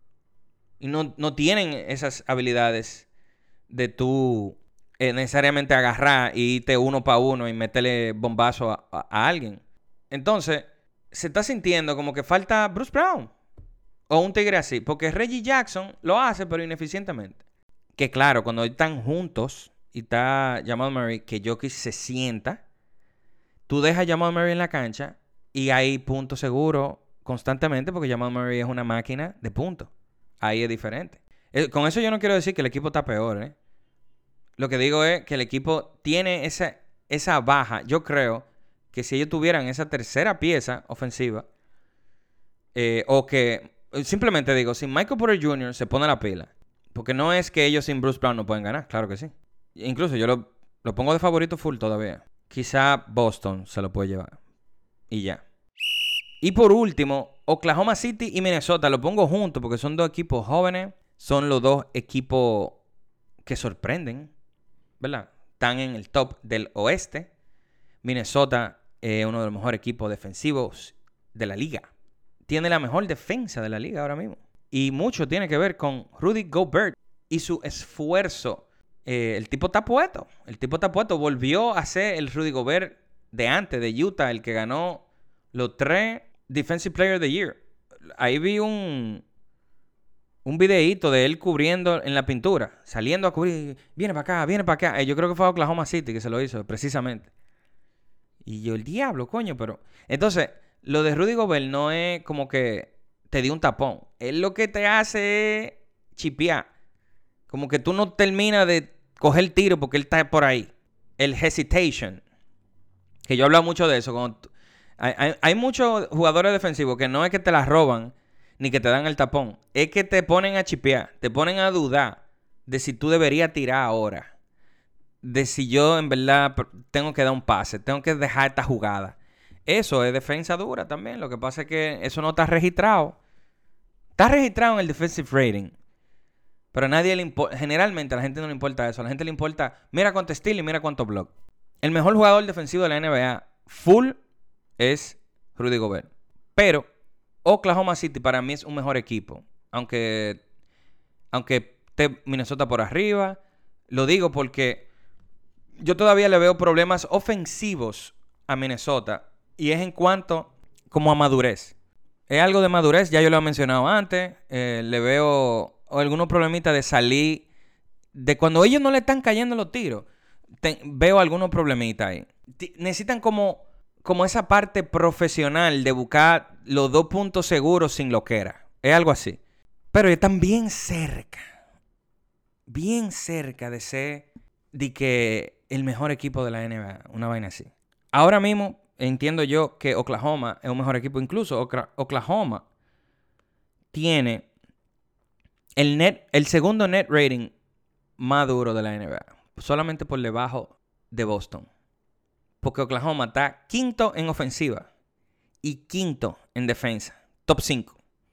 y no, no tienen esas habilidades de tú eh, necesariamente agarrar y irte uno para uno y meterle bombazo a, a, a alguien. Entonces, se está sintiendo como que falta Bruce Brown o un tigre así, porque Reggie Jackson lo hace, pero ineficientemente. Que claro, cuando están juntos y está Jamal Murray, que Jokic se sienta, tú dejas a Jamal Murray en la cancha y hay punto seguro constantemente, porque Jamal Murray es una máquina de puntos. Ahí es diferente. Eh, con eso yo no quiero decir que el equipo está peor, ¿eh? Lo que digo es que el equipo tiene esa, esa baja. Yo creo que si ellos tuvieran esa tercera pieza ofensiva, eh, o que, simplemente digo, si Michael Porter junior se pone la pila, porque no es que ellos sin Bruce Brown no pueden ganar, claro que sí. Incluso yo lo, lo pongo de favorito full todavía. Quizá Boston se lo puede llevar. Y ya. Y por último, Oklahoma City y Minnesota. Lo pongo juntos porque son dos equipos jóvenes. Son los dos equipos que sorprenden, ¿verdad? Están en el top del oeste. Minnesota es uno de los mejores equipos defensivos de la liga. Tiene la mejor defensa de la liga ahora mismo. Y mucho tiene que ver con Rudy Gobert y su esfuerzo. Eh, el tipo está puesto. El tipo está puesto. Volvió a ser el Rudy Gobert de antes, de Utah, el que ganó los tres Defensive Player of the Year. Ahí vi un, un videíto de él cubriendo en la pintura. Saliendo a cubrir. Viene para acá, viene para acá. Eh, yo creo que fue a Oklahoma City que se lo hizo, precisamente. Y yo, el diablo, coño, pero... Entonces, lo de Rudy Gobert no es como que te dio un tapón. Él lo que te hace es chipear. Como que tú no terminas de coger el tiro porque él está por ahí. El hesitation. Que yo he hablado mucho de eso. Cuando tú, hay, hay, hay muchos jugadores defensivos que no es que te la roban ni que te dan el tapón. Es que te ponen a chipear. Te ponen a dudar de si tú deberías tirar ahora. De si yo en verdad tengo que dar un pase. Tengo que dejar esta jugada. Eso es defensa dura también. Lo que pasa es que eso no está registrado. Está registrado en el defensive rating. Pero a nadie le importa. Generalmente a la gente no le importa eso. A la gente le importa, mira cuánto steal y mira cuánto block. El mejor jugador defensivo de la N B A full es Rudy Gobert. Pero Oklahoma City para mí es un mejor equipo. Aunque, aunque esté Minnesota por arriba. Lo digo porque yo todavía le veo problemas ofensivos a Minnesota. Y es en cuanto como a madurez. Es algo de madurez, ya yo lo he mencionado antes. Eh, le veo algunos problemitas de salir. De cuando ellos no le están cayendo los tiros. Te, veo algunos problemitas ahí. T- necesitan como, como esa parte profesional de buscar los dos puntos seguros sin loquera. Es algo así. Pero están bien cerca. Bien cerca de ser de que el mejor equipo de la N B A. Una vaina así. Ahora mismo entiendo yo que Oklahoma es un mejor equipo. Incluso Oklahoma tiene el, net, el segundo net rating más duro de la N B A. Solamente por debajo de Boston. Porque Oklahoma está quinto en ofensiva y quinto en defensa. Top cinco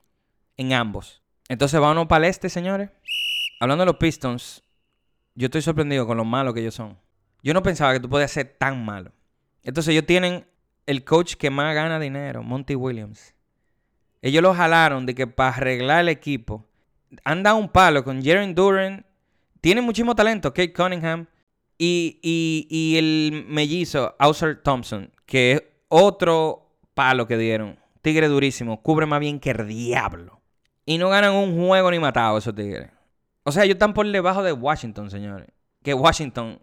en ambos. Entonces vámonos para el este, señores. Hablando de los Pistons, yo estoy sorprendido con lo malos que ellos son. Yo no pensaba que tú podías ser tan malo. Entonces ellos tienen el coach que más gana dinero, Monty Williams. Ellos lo jalaron de que para arreglar el equipo han dado un palo con Jaren Duren. Tienen muchísimo talento, Kate Cunningham. Y, y, y el mellizo, Ausar Thompson, que es otro palo que dieron. Tigre durísimo, cubre más bien que el diablo. Y no ganan un juego ni matado esos tigres. O sea, ellos están por debajo de Washington, señores. Que Washington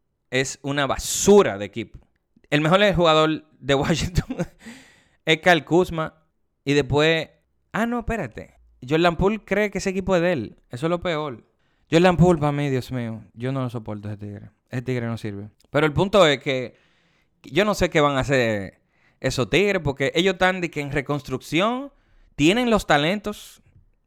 es una basura de equipo. El mejor jugador de Washington es Kyle Kuzma. Y después... Ah, no, espérate. Jordan Poole cree que ese equipo es de él. Eso es lo peor. Jordan Poole para mí, Dios mío. Yo no lo soporto ese tigre. Ese tigre no sirve. Pero el punto es que... Yo no sé qué van a hacer esos tigres. Porque ellos están de que en reconstrucción. Tienen los talentos.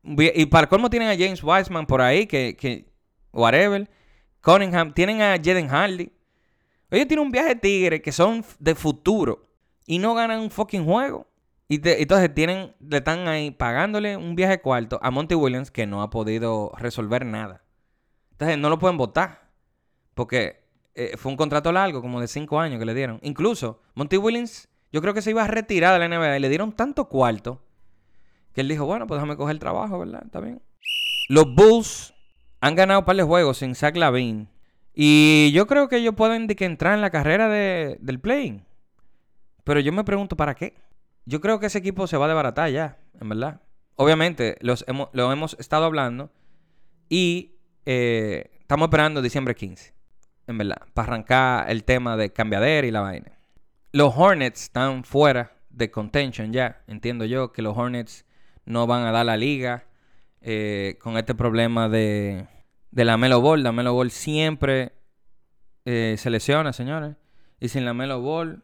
Y para colmo tienen a James Wiseman por ahí. Que... que whatever. Cunningham. Tienen a Jaden Hardy. Ellos tienen un viaje de tigres que son de futuro. Y no ganan un fucking juego. Y te, entonces tienen, le están ahí pagándole un viaje cuarto a Monty Williams que no ha podido resolver nada. Entonces no lo pueden votar. Porque eh, fue un contrato largo, como de cinco años que le dieron. Incluso Monty Williams, yo creo que se iba a retirar de la N B A y le dieron tanto cuarto que él dijo, bueno, pues déjame coger el trabajo, ¿verdad? Está bien. Los Bulls han ganado un par de juegos sin Zach LaVine. Y yo creo que ellos pueden de que entrar en la carrera de, del play-in. Pero yo me pregunto, ¿para qué? Yo creo que ese equipo se va a desbaratar ya, en verdad. Obviamente, los hemos, lo hemos estado hablando. Y eh, estamos esperando diciembre quince, en verdad. Para arrancar el tema de cambiadera y la vaina. Los Hornets están fuera de contention ya. Entiendo yo que los Hornets no van a dar la liga. Eh, con este problema de... De la Melo Ball. La Melo Ball siempre eh, se lesiona, señores. Y sin la Melo Ball,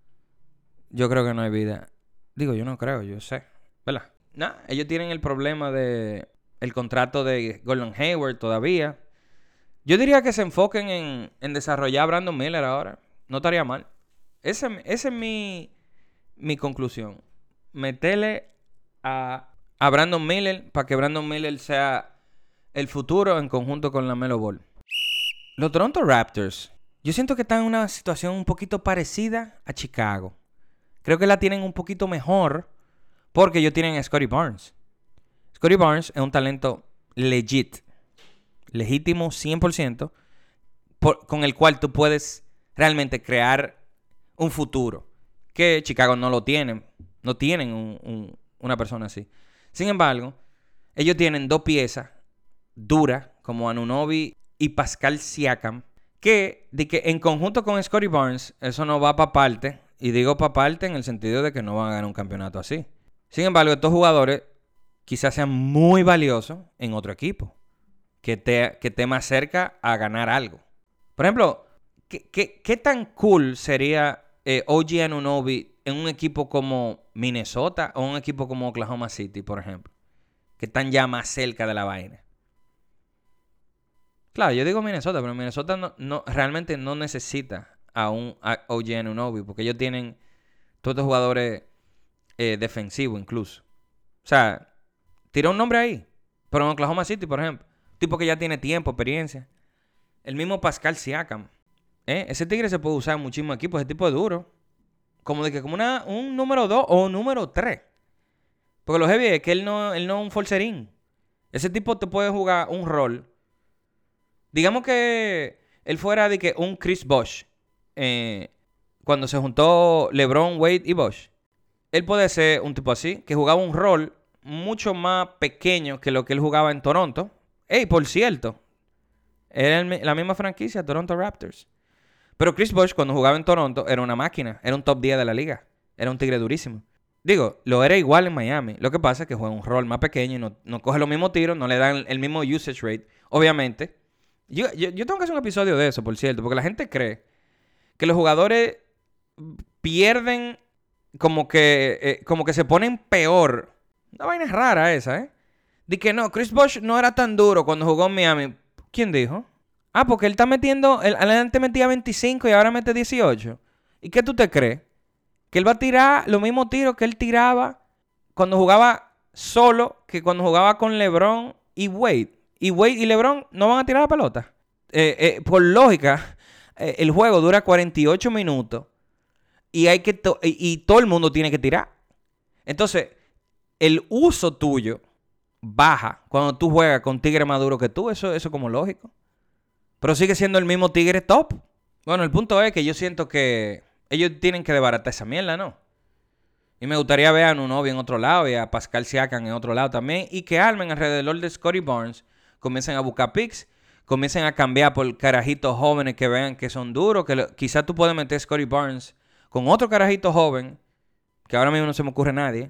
yo creo que no hay vida. Digo, yo no creo, yo sé. ¿Verdad? Nah, ellos tienen el problema de el contrato de Gordon Hayward todavía. Yo diría que se enfoquen en, en desarrollar a Brandon Miller ahora. No estaría mal. Esa es mi, mi conclusión. Meterle a, a Brandon Miller para que Brandon Miller sea el futuro en conjunto con la Melo Ball. Los Toronto Raptors, yo siento que están en una situación un poquito parecida a Chicago. Creo que la tienen un poquito mejor porque ellos tienen a Scottie Barnes. Scottie Barnes es un talento legit, legítimo cien por ciento, por, con el cual tú puedes realmente crear un futuro. Que Chicago no lo tienen. No tienen un, un, una persona así. Sin embargo, ellos tienen dos piezas dura como Anunoby y Pascal Siakam, que, de que en conjunto con Scottie Barnes eso no va para parte, y digo para parte en el sentido de que no van a ganar un campeonato así. Sin embargo, estos jugadores quizás sean muy valiosos en otro equipo que te, que esté más cerca a ganar algo. Por ejemplo, ¿qué, qué, qué tan cool sería eh, O G Anunoby en un equipo como Minnesota o un equipo como Oklahoma City, por ejemplo, que están ya más cerca de la vaina? Claro, yo digo Minnesota, pero Minnesota no, no, realmente no necesita a un a O G Anunoby porque ellos tienen todos estos jugadores eh, defensivos incluso. O sea, tira un nombre ahí. Pero en Oklahoma City, por ejemplo, tipo que ya tiene tiempo, experiencia. El mismo Pascal Siakam. ¿eh? Ese tigre se puede usar en muchísimos equipos. Ese tipo es duro. como de que como una, un número dos o un número tres. Porque lo heavy es que él no, él no es un forcerín. Ese tipo te puede jugar un rol. Digamos que él fuera de que un Chris Bosh. Eh, cuando se juntó LeBron, Wade y Bosh. Él puede ser un tipo así, que jugaba un rol mucho más pequeño que lo que él jugaba en Toronto. Ey, por cierto, era el, la misma franquicia, Toronto Raptors. Pero Chris Bosh, cuando jugaba en Toronto, era una máquina. Era un top diez de la liga. Era un tigre durísimo. Digo, lo era igual en Miami. Lo que pasa es que juega un rol más pequeño y no, no coge los mismos tiros, no le dan el mismo usage rate. Obviamente. Yo, yo, yo tengo que hacer un episodio de eso, por cierto, porque la gente cree que los jugadores pierden como que, eh, como que se ponen peor. Una vaina rara esa, ¿eh? De que no, Chris Bosh no era tan duro cuando jugó en Miami. ¿Quién dijo? Ah, porque él está metiendo... Él antes metía veinticinco y ahora mete dieciocho. ¿Y qué tú te crees? Que él va a tirar los mismos tiros que él tiraba cuando jugaba solo que cuando jugaba con LeBron y Wade. Y Wade y LeBron no van a tirar la pelota. Eh, eh, por lógica, eh, el juego dura cuarenta y ocho minutos y, hay que to- y, y todo el mundo tiene que tirar. Entonces, el uso tuyo baja cuando tú juegas con tigre más duro que tú. Eso, eso es como lógico. Pero sigue siendo el mismo tigre top. Bueno, el punto es que yo siento que ellos tienen que desbaratar esa mierda, ¿no? Y me gustaría ver a Anunoby en otro lado y a Pascal Siakam en otro lado también. Y que armen alrededor de Scottie Barnes, comiencen a buscar picks, comiencen a cambiar por carajitos jóvenes que vean que son duros. Que lo, quizás tú puedes meter Scottie Barnes con otro carajito joven, que ahora mismo no se me ocurre nadie,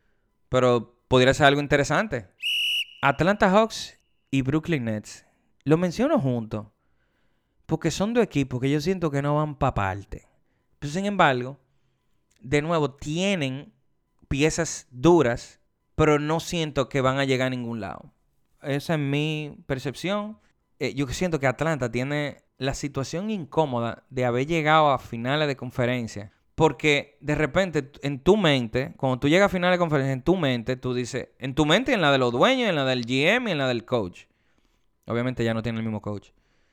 pero podría ser algo interesante. Atlanta Hawks y Brooklyn Nets. Lo menciono juntos porque son dos equipos que yo siento que no van para parte. Pero sin embargo, de nuevo, tienen piezas duras, pero no siento que van a llegar a ningún lado. Esa es mi percepción. Eh, yo siento que Atlanta tiene la situación incómoda de haber llegado a finales de conferencia. Porque de repente, en tu mente, cuando tú llegas a finales de conferencia, en tu mente, tú dices, en tu mente y en la de los dueños, en la del G M y en la del coach. Obviamente ya no tiene el mismo coach.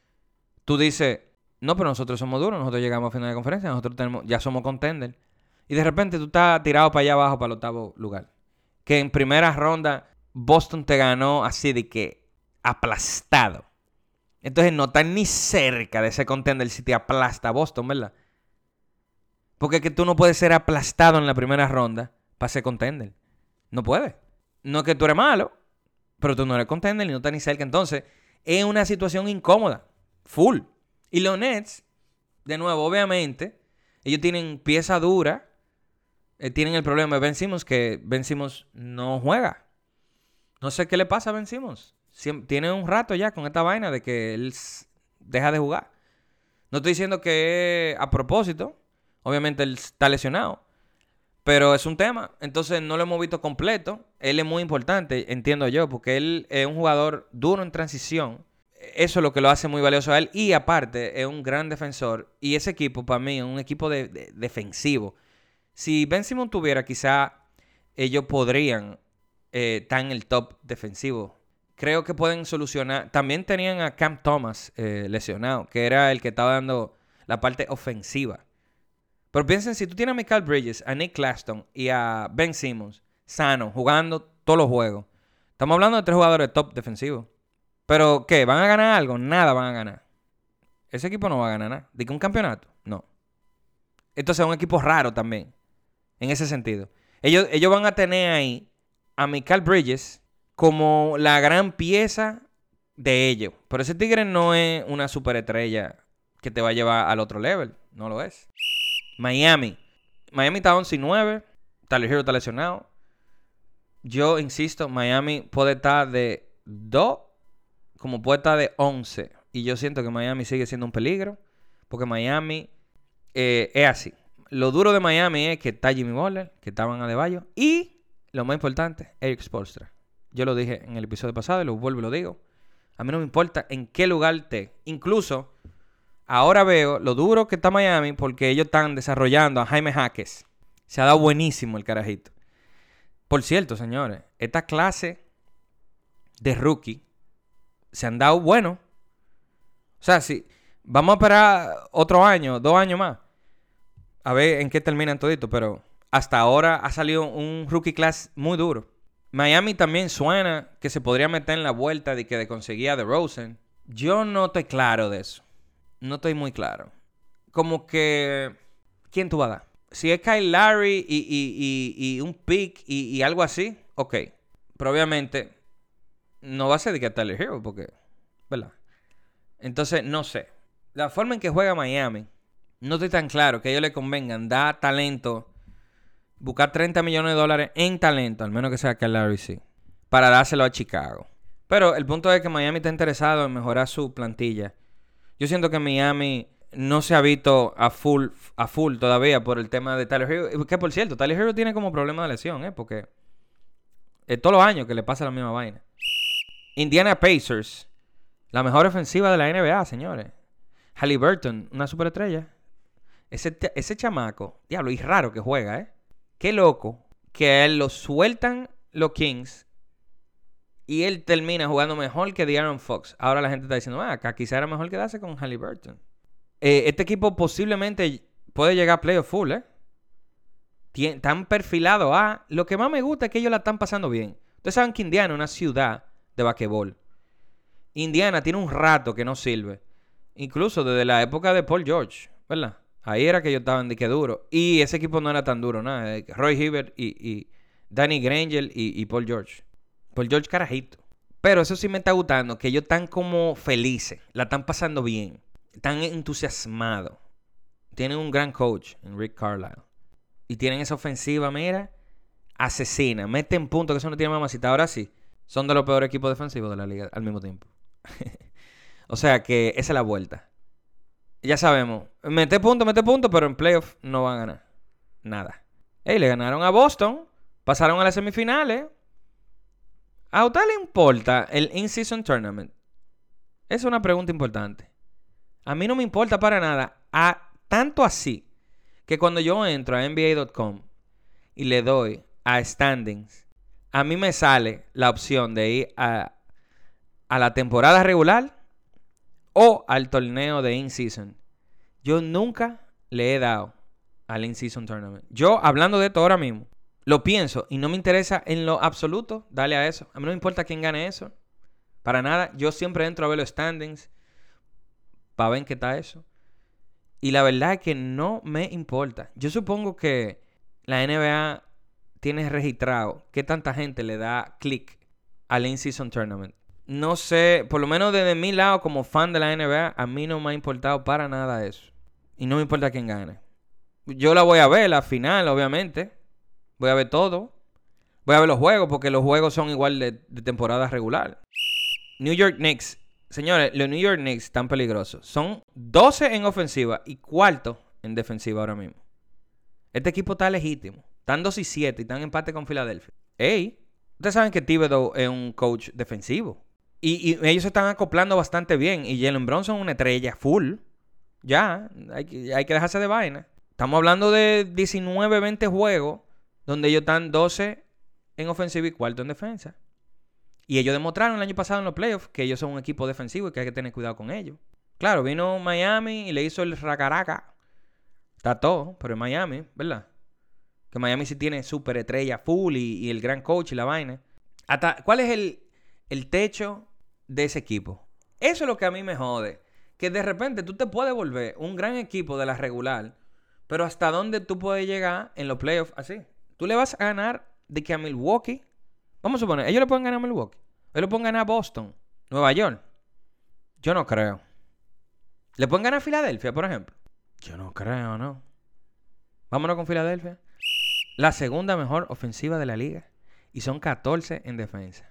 Tú dices, no, pero nosotros somos duros, nosotros llegamos a final de conferencia, nosotros tenemos, ya somos contender. Y de repente tú estás tirado para allá abajo, para el octavo lugar. Que en primera ronda Boston te ganó así de que aplastado. Entonces no estás ni cerca de ese contender si te aplasta Boston, ¿verdad? Porque es que tú no puedes ser aplastado en la primera ronda para ser contender. No puedes. No es que tú eres malo, pero tú no eres contender y no estás ni cerca. Entonces es una situación incómoda. Full. Y los Nets, de nuevo, obviamente, ellos tienen pieza dura. Eh, tienen el problema de Ben Simmons, que Ben Simmons no juega. No sé qué le pasa a Ben Simmons. Siem- tiene un rato ya con esta vaina de que él s- deja de jugar. No estoy diciendo que es a propósito. Obviamente él está lesionado. Pero es un tema. Entonces no lo hemos visto completo. Él es muy importante, entiendo yo, porque él es un jugador duro en transición. Eso es lo que lo hace muy valioso a él. Y aparte, es un gran defensor. Y ese equipo, para mí, es un equipo de, de, defensivo. Si Ben Simmons tuviera, quizá ellos podrían eh, estar en el top defensivo. Creo que pueden solucionar. También tenían a Cam Thomas eh, lesionado, que era el que estaba dando la parte ofensiva. Pero piensen, si tú tienes a Mikal Bridges, a Nick Claxton y a Ben Simmons, sano, jugando todos los juegos. Estamos hablando de tres jugadores top defensivos. Pero, ¿qué? ¿Van a ganar algo? Nada van a ganar. Ese equipo no va a ganar nada. ¿De que un campeonato? No. Entonces es un equipo raro también. En ese sentido. Ellos, ellos van a tener ahí a Mikal Bridges como la gran pieza de ellos. Pero ese tigre no es una superestrella que te va a llevar al otro level. No lo es. Miami. Miami está once y nueve. Tyler Hero está lesionado. Yo insisto, Miami puede estar de dos como puede estar de once. Y yo siento que Miami sigue siendo un peligro. Porque Miami eh, es así. Lo duro de Miami es que está Jimmy Butler, que estaban a Adebayo. Y lo más importante, Eric Spoelstra. Yo lo dije en el episodio pasado y lo vuelvo y lo digo. A mí no me importa en qué lugar esté. Incluso ahora veo lo duro que está Miami porque ellos están desarrollando a Jaime Jaquez. Se ha dado buenísimo el carajito. Por cierto, señores, esta clase de rookie se han dado buenos. O sea, si vamos a esperar otro año, dos años más. A ver en qué terminan todito, pero hasta ahora ha salido un rookie class muy duro. Miami también suena que se podría meter en la vuelta de que de conseguir a DeRozan. Yo no estoy claro de eso. No estoy muy claro. Como que... ¿Quién tú vas a dar? Si es Kyle Lowry y, y, y, y un pick y, y algo así, ok. Pero obviamente no va a ser de que a Tyler Hero porque... ¿Verdad? Entonces, no sé. La forma en que juega Miami, no estoy tan claro que a ellos les convengan dar talento, buscar treinta millones de dólares en talento, al menos que sea Kyle Lowry, sí, para dárselo a Chicago. Pero el punto es que Miami está interesado en mejorar su plantilla. Yo siento que Miami no se ha visto a full, a full todavía por el tema de Tyler Hero. Que por cierto, Tyler Hero tiene como problema de lesión, ¿eh? Porque es todos los años que le pasa la misma vaina. Indiana Pacers, la mejor ofensiva de la N B A, señores. Haliburton, una superestrella. Ese, ese chamaco, diablo, y raro que juega, ¿eh? Qué loco que a él lo sueltan los Kings y él termina jugando mejor que De'Aaron Fox. Ahora la gente está diciendo, ah, acá quizá era mejor quedarse con Haliburton. Eh, este equipo posiblemente puede llegar a playoff full, ¿eh? Tien, están perfilados a... Lo que más me gusta es que ellos la están pasando bien. Ustedes saben que Indiana es una ciudad de basquetbol. Indiana tiene un rato que no sirve. Incluso desde la época de Paul George, ¿verdad? Ahí era que ellos estaban de que duro. Y ese equipo no era tan duro, nada. Roy Hibbert y, y Danny Granger y, y Paul George. Paul George carajito. Pero eso sí me está gustando, que ellos están como felices. La están pasando bien. Están entusiasmados. Tienen un gran coach en Rick Carlisle. Y tienen esa ofensiva, mira, asesina. Meten puntos, que eso no tiene mamacita. Ahora sí, son de los peores equipos defensivos de la liga al mismo tiempo. O sea que esa es la vuelta. Ya sabemos, mete punto, mete punto, pero en playoff no van a ganar nada. Ey, le ganaron a Boston, pasaron a las semifinales. ¿A usted le importa el in-season tournament? Esa es una pregunta importante. A mí no me importa para nada. A, tanto así que cuando yo entro a N B A punto com y le doy a standings, a mí me sale la opción de ir a, a la temporada regular o al torneo de in-season. Yo nunca le he dado al in-season tournament. Yo, hablando de esto ahora mismo, lo pienso y no me interesa en lo absoluto darle a eso. A mí no me importa quién gane eso. Para nada. Yo siempre entro a ver los standings para ver en qué está eso. Y la verdad es que no me importa. Yo supongo que la N B A tiene registrado qué tanta gente le da clic al in-season tournament. No sé, por lo menos desde mi lado como fan de la N B A, a mí no me ha importado para nada eso. Y no me importa quién gane. Yo la voy a ver, la final, obviamente. Voy a ver todo. Voy a ver los juegos, porque los juegos son igual de, de temporada regular. New York Knicks. Señores, los New York Knicks están peligrosos. Son doce en ofensiva y cuarto en defensiva ahora mismo. Este equipo está legítimo. Están dos y siete y están en empate con Filadelfia. Ey, ustedes saben que Thibodeau es un coach defensivo. Y, y ellos se están acoplando bastante bien. Y Jalen Brunson es una estrella full. Ya, hay que, hay que dejarse de vaina. Estamos hablando de diecinueve, veinte juegos donde ellos están doce en ofensiva y cuarto en defensa. Y ellos demostraron el año pasado en los playoffs que ellos son un equipo defensivo y que hay que tener cuidado con ellos. Claro, vino Miami y le hizo el racaraca. Está todo, pero en Miami, ¿verdad? Que Miami sí tiene súper estrella full y, y el gran coach y la vaina. Hasta, ¿cuál es el, el techo de ese equipo? Eso es lo que a mí me jode. Que de repente tú te puedes volver un gran equipo de la regular, pero ¿hasta dónde tú puedes llegar en los playoffs así? Tú le vas a ganar de que a Milwaukee. Vamos a suponer, ellos le pueden ganar a Milwaukee. Ellos le pueden ganar a Boston, Nueva York. Yo no creo. ¿Le pueden ganar a Filadelfia, por ejemplo? Yo no creo, ¿no? Vámonos con Filadelfia. La segunda mejor ofensiva de la liga. Y son catorce en defensa.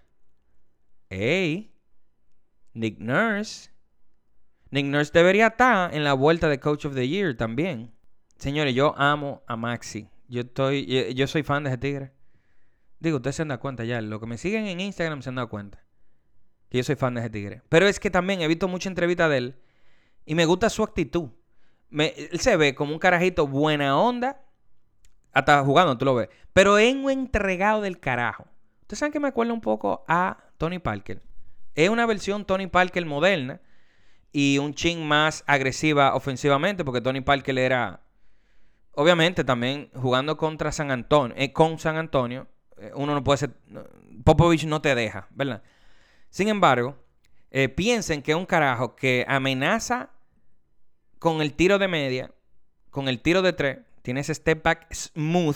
¡Ey! Nick Nurse. Nick Nurse debería estar en la vuelta de Coach of the Year también. Señores, yo amo a Maxey. Yo estoy, yo, yo soy fan de ese tigre. Digo, ustedes se han dado cuenta ya. Los que me siguen en Instagram se han dado cuenta que yo soy fan de ese tigre. Pero es que también he visto mucha entrevista de él y me gusta su actitud. Me, él se ve como un carajito buena onda. Hasta jugando, tú lo ves. Pero es un entregado del carajo. Ustedes saben que me acuerda un poco a Tony Parker. Es una versión Tony Parker moderna y un chin más agresiva ofensivamente, porque Tony Parker era Obviamente también jugando contra San Antonio, eh, con San Antonio, eh, uno no puede ser... Popovich no te deja, ¿verdad? Sin embargo, eh, piensen que es un carajo que amenaza con el tiro de media, con el tiro de tres, tiene ese step back smooth,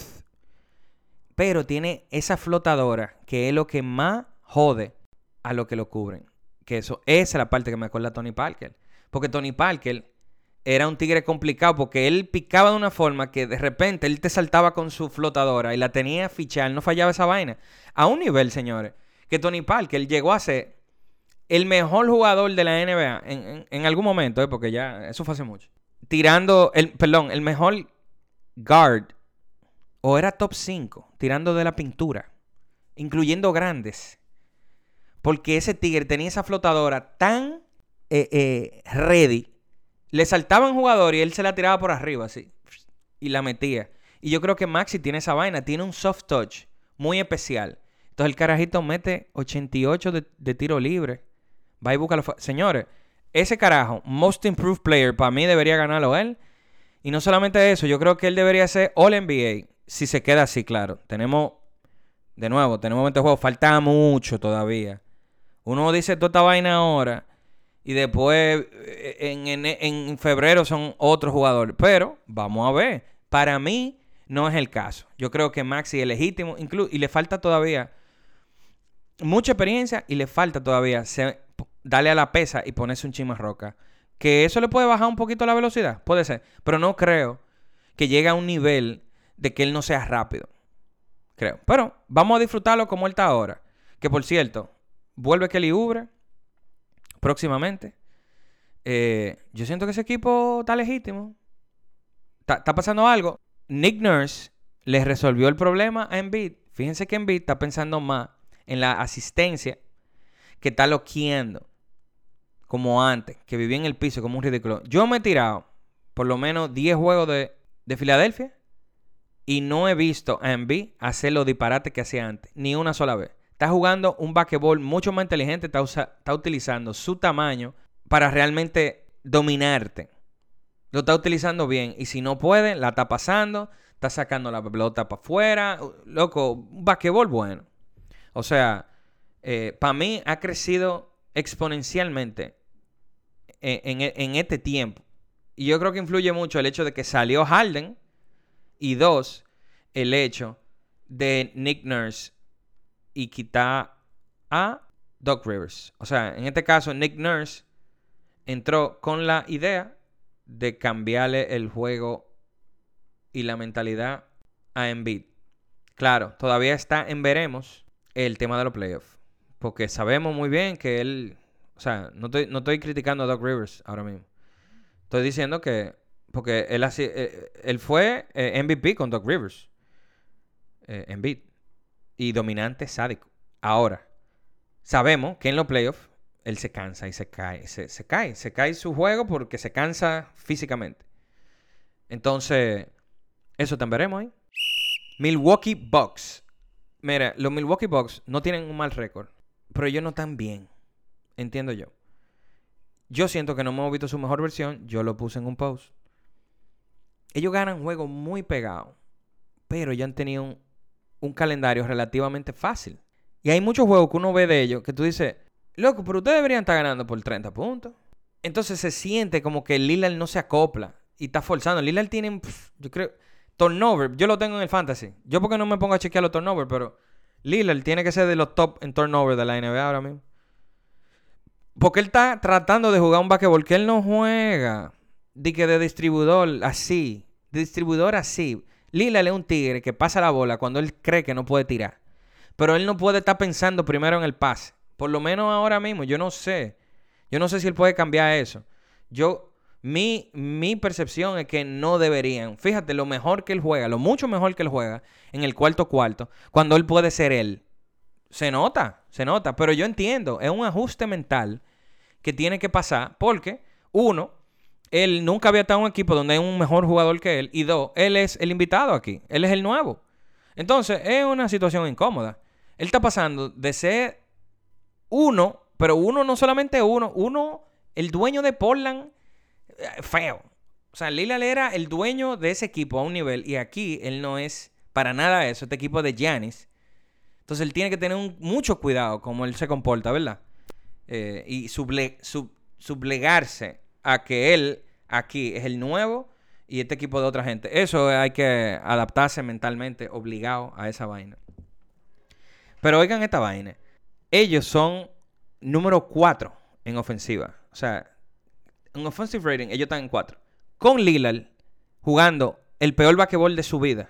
pero tiene esa flotadora que es lo que más jode a lo que lo cubren. Que eso, esa es la parte que me acuerda a Tony Parker. Porque Tony Parker era un tigre complicado porque él picaba de una forma que de repente él te saltaba con su flotadora y la tenía fichada, no fallaba esa vaina. A un nivel, señores, que Tony Parker llegó a ser el mejor jugador de la N B A en, en, en algún momento, ¿eh? Porque ya eso fue hace mucho. Tirando, el, perdón, el mejor guard, o era top cinco, tirando de la pintura, incluyendo grandes. Porque ese tigre tenía esa flotadora tan eh, eh, ready. Le saltaban jugadores y él se la tiraba por arriba así. Y la metía. Y yo creo que Maxi tiene esa vaina. Tiene un soft touch muy especial. Entonces el carajito mete ochenta y ocho de, de tiro libre. Va y busca los... Señores, ese carajo, Most Improved Player, para mí debería ganarlo él. Y no solamente eso, yo creo que él debería ser All N B A. Si se queda así, claro. Tenemos, de nuevo, tenemos veinte juegos. Falta mucho todavía. Uno dice toda esta vaina ahora y después en, en, en febrero son otros jugadores. Pero vamos a ver. Para mí no es el caso. Yo creo que Maxi es legítimo inclu- y le falta todavía mucha experiencia y le falta todavía se, darle a la pesa y ponerse un chisme roca. Que eso le puede bajar un poquito la velocidad. Puede ser. Pero no creo que llegue a un nivel de que él no sea rápido. Creo. Pero vamos a disfrutarlo como él está ahora. Que por cierto... Vuelve Kelly Oubre próximamente. Eh, yo siento que ese equipo está legítimo. Está, está pasando algo. Nick Nurse le resolvió el problema a Embiid. Fíjense que Embiid está pensando más en la asistencia que está loqueando como antes, que vivía en el piso como un ridículo. Yo me he tirado por lo menos diez juegos de, de Filadelfia y no he visto a Embiid hacer los disparates que hacía antes, ni una sola vez. Está jugando un basquetbol mucho más inteligente. Está, usa, está utilizando su tamaño para realmente dominarte. Lo está utilizando bien. Y si no puede, la está pasando. Está sacando la pelota para afuera. Loco, un basquetbol bueno. O sea, eh, para mí ha crecido exponencialmente en, en, en este tiempo. Y yo creo que influye mucho el hecho de que salió Harden. Y dos, el hecho de Nick Nurse y quitar a Doc Rivers. O sea, en este caso, Nick Nurse entró con la idea de cambiarle el juego y la mentalidad a Embiid. Claro, todavía está en veremos el tema de los playoffs. Porque sabemos muy bien que él... O sea, no estoy, no estoy criticando a Doc Rivers ahora mismo. Estoy diciendo que... Porque él, así, eh, él fue eh, M V P con Doc Rivers. Eh, Embiid. Y dominante sádico. Ahora, sabemos que en los playoffs él se cansa y se cae. Se, se cae. Se cae su juego porque se cansa físicamente. Entonces, eso también veremos ahí. Milwaukee Bucks. Mira, los Milwaukee Bucks no tienen un mal récord, pero ellos no están bien. Entiendo yo. Yo siento que no hemos visto su mejor versión. Yo lo puse en un post. Ellos ganan juegos muy pegados, pero ya han tenido un un calendario relativamente fácil. Y hay muchos juegos que uno ve de ellos que tú dices, loco, pero ustedes deberían estar ganando por treinta puntos. Entonces se siente como que el Lillard no se acopla y está forzando. El Lillard tiene, pff, yo creo, turnover. Yo lo tengo en el fantasy. Yo porque no me pongo a chequear los turnover, pero Lillard tiene que ser de los top en turnover de la N B A ahora mismo. Porque él está tratando de jugar un basquetbol que él no juega. De que de distribuidor así. De distribuidor así. Lillard es un tigre que pasa la bola cuando él cree que no puede tirar. Pero él no puede estar pensando primero en el pase. Por lo menos ahora mismo. Yo no sé. Yo no sé si él puede cambiar eso. Yo... Mi, mi percepción es que no deberían. Fíjate, lo mejor que él juega, lo mucho mejor que él juega en el cuarto cuarto, cuando él puede ser él. Se nota, se nota. Pero yo entiendo, es un ajuste mental que tiene que pasar porque, uno, él nunca había estado en un equipo donde hay un mejor jugador que él. Y dos, él es el invitado aquí. Él es el nuevo. Entonces, es una situación incómoda. Él está pasando de ser uno, pero uno no solamente uno, uno, el dueño de Portland, feo. O sea, Lillard era el dueño de ese equipo a un nivel y aquí él no es para nada eso, este equipo de Giannis. Entonces él tiene que tener un, mucho cuidado como él se comporta, ¿verdad? Eh, y suble, sub, sublegarse a que él aquí es el nuevo y este equipo de otra gente. Eso hay que adaptarse mentalmente, obligado a esa vaina. Pero oigan esta vaina. Ellos son número cuatro en ofensiva. O sea, en offensive rating ellos están en cuatro. Con Lillard jugando el peor basquetbol de su vida.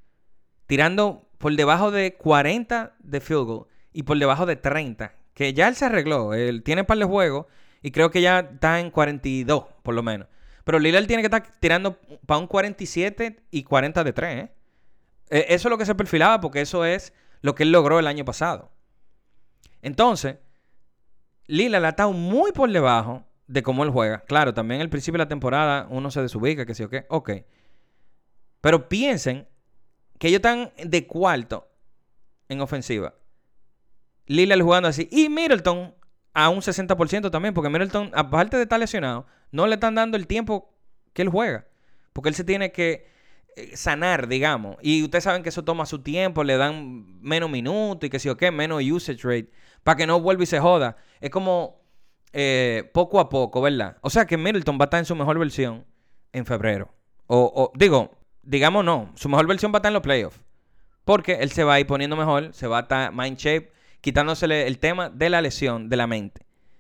Tirando por debajo de cuarenta de field goal y por debajo de treinta. Que ya él se arregló. Él tiene par de juegos y creo que ya está en cuarenta y dos por lo menos. Pero Lillard tiene que estar tirando para un cuarenta y siete y cuarenta de tres. ¿eh? Eh, eso es lo que se perfilaba porque eso es lo que él logró el año pasado. Entonces, Lillard ha estado muy por debajo de cómo él juega. Claro, también al principio de la temporada uno se desubica, que sí o qué. Ok. Pero piensen que ellos están de cuarto en ofensiva. Lillard jugando así. Y Middleton a un sesenta por ciento también. Porque Middleton, aparte de estar lesionado, no le están dando el tiempo que él juega. Porque él se tiene que sanar, digamos. Y ustedes saben que eso toma su tiempo. Le dan menos minutos y que sí o qué. Menos usage rate. Para que no vuelva y se joda. Es como eh, poco a poco, ¿verdad? O sea que Middleton va a estar en su mejor versión en febrero. O, o digo, digamos no. Su mejor versión va a estar en los playoffs. Porque él se va a ir poniendo mejor. Se va a estar mind shape. Quitándosele el tema de la lesión de la mente.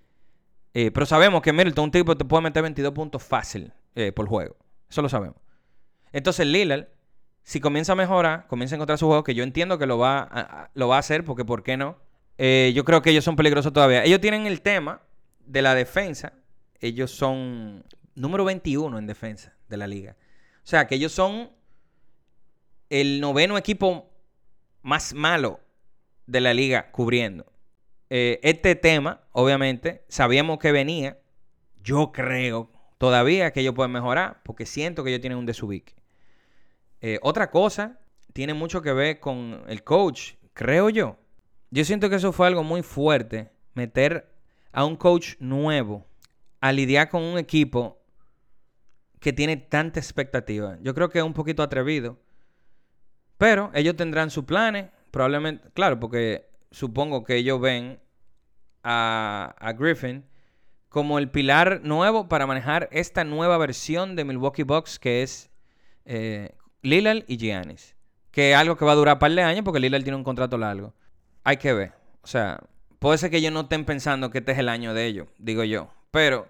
Eh, pero sabemos que Middleton, un tipo, te puede meter veintidós puntos fácil eh, por juego. Eso lo sabemos. Entonces Lillard, si comienza a mejorar, comienza a encontrar su juego, que yo entiendo que lo va a, a, lo va a hacer, porque ¿por qué no? Eh, yo creo que ellos son peligrosos todavía. Ellos tienen el tema de la defensa. Ellos son número veintiuno en defensa de la liga. O sea, que ellos son el noveno equipo más malo de la liga cubriendo. Eh, este tema, obviamente, sabíamos que venía. Yo creo todavía que ellos pueden mejorar porque siento que ellos tienen un desubique. Eh, otra cosa, tiene mucho que ver con el coach, creo yo. Yo siento que eso fue algo muy fuerte, meter a un coach nuevo a lidiar con un equipo que tiene tanta expectativa. Yo creo que es un poquito atrevido, pero ellos tendrán sus planes, probablemente, claro, porque supongo que ellos ven a, a Griffin como el pilar nuevo para manejar esta nueva versión de Milwaukee Bucks que es eh, Lillard y Giannis. Que es algo que va a durar un par de años porque Lillard tiene un contrato largo. Hay que ver. O sea, puede ser que ellos no estén pensando que este es el año de ellos, digo yo. Pero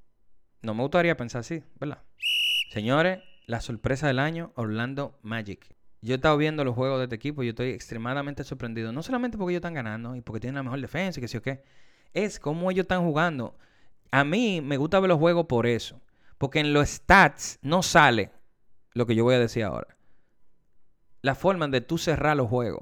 no me gustaría pensar así, ¿verdad? Señores, la sorpresa del año, Orlando Magic. Yo he estado viendo los juegos de este equipo y yo estoy extremadamente sorprendido. No solamente porque ellos están ganando y porque tienen la mejor defensa y que sí o qué. Es cómo ellos están jugando. A mí me gusta ver los juegos por eso. Porque en los stats no sale lo que yo voy a decir ahora. La forma en que tú cerrar los juegos.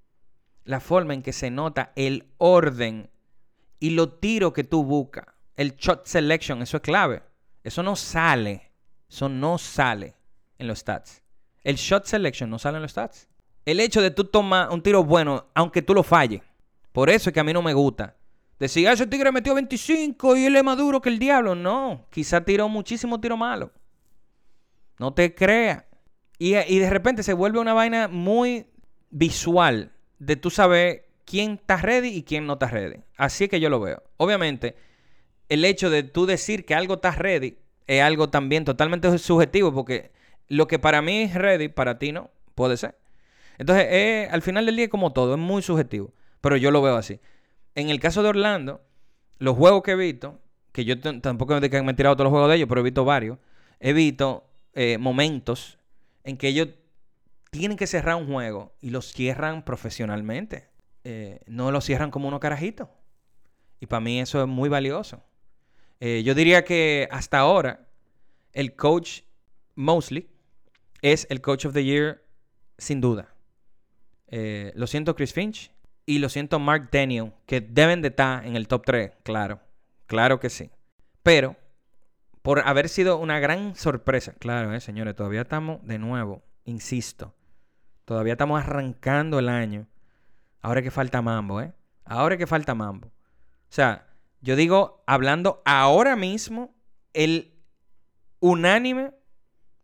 La forma en que se nota el orden y los tiros que tú buscas. El shot selection, eso es clave. Eso no sale. Eso no sale en los stats. El shot selection no sale en los stats. El hecho de tú tomar un tiro bueno, aunque tú lo falles. Por eso es que a mí no me gusta. Decir, ah, ese tigre metió veinticinco y él es más duro que el diablo. No, quizá tiró muchísimo tiro malo. No te creas. Y, y de repente se vuelve una vaina muy visual de tú saber quién está ready y quién no está ready. Así es que yo lo veo. Obviamente, el hecho de tú decir que algo está ready es algo también totalmente subjetivo porque lo que para mí es ready, para ti no, puede ser. Entonces, eh, al final del día, como todo, es muy subjetivo. Pero yo lo veo así. En el caso de Orlando, los juegos que he visto, que yo t- tampoco me he tirado todos los juegos de ellos, pero he visto varios, he visto eh, momentos en que ellos tienen que cerrar un juego y lo cierran profesionalmente. Eh, no lo cierran como unos carajitos. Y para mí eso es muy valioso. Eh, yo diría que hasta ahora, el coach Mosley es el Coach of the Year sin duda. Eh, lo siento Chris Finch y lo siento Mark Daniel, que deben de estar en el top tres, claro. Claro que sí. Pero, por haber sido una gran sorpresa, claro, eh, señores, todavía estamos, de nuevo, insisto, todavía estamos arrancando el año. Ahora es que falta mambo, ¿eh? Ahora es que falta mambo. O sea, yo digo, hablando ahora mismo, el unánime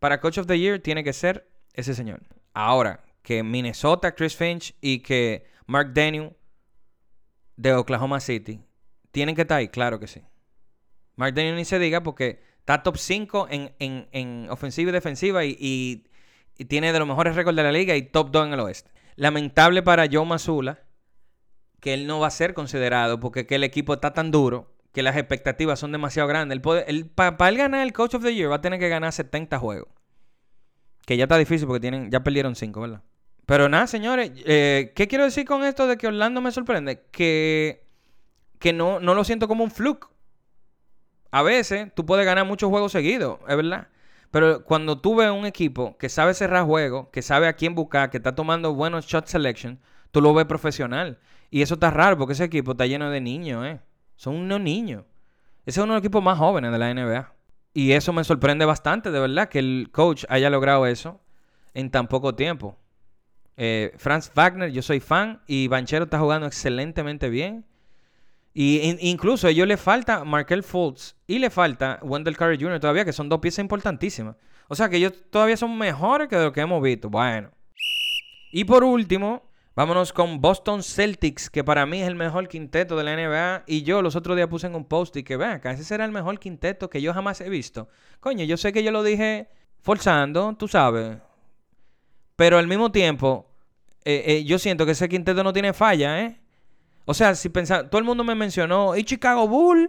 para Coach of the Year tiene que ser ese señor. Ahora, que Minnesota, Chris Finch y que Mark Daigneault de Oklahoma City tienen que estar ahí, claro que sí. Mark Daigneault ni se diga porque está top cinco en, en, en ofensiva y defensiva y, y, y tiene de los mejores récords de la liga y top dos en el oeste. Lamentable para Joe Mazzulla que él no va a ser considerado porque que el equipo está tan duro que las expectativas son demasiado grandes. Para pa él ganar el Coach of the Year va a tener que ganar setenta juegos. Que ya está difícil porque tienen, ya perdieron cinco, ¿verdad? Pero nada, señores. Eh, ¿Qué quiero decir con esto de que Orlando me sorprende? Que, que no, no lo siento como un fluke. A veces tú puedes ganar muchos juegos seguidos, es verdad. Pero cuando tú ves un equipo que sabe cerrar juegos, que sabe a quién buscar, que está tomando buenos shot selection, tú lo ves profesional. Y eso está raro porque ese equipo está lleno de niños, ¿eh? Son unos niños. Ese es uno de los equipos más jóvenes de la N B A. Y eso me sorprende bastante, de verdad, que el coach haya logrado eso en tan poco tiempo. Eh, Franz Wagner, yo soy fan, y Banchero está jugando excelentemente bien. Y in, incluso a ellos le falta Markelle Fultz y le falta Wendell Carter junior todavía, que son dos piezas importantísimas. O sea que ellos todavía son mejores que de lo que hemos visto. Bueno. Y por último, vámonos con Boston Celtics, que para mí es el mejor quinteto de la N B A. Y yo los otros días puse en un post y que vean acá, ese será el mejor quinteto que yo jamás he visto. Coño, yo sé que yo lo dije forzando, tú sabes. Pero al mismo tiempo, eh, eh, yo siento que ese quinteto no tiene falla, ¿eh? O sea, si pensaba, todo el mundo me mencionó, y Chicago Bulls,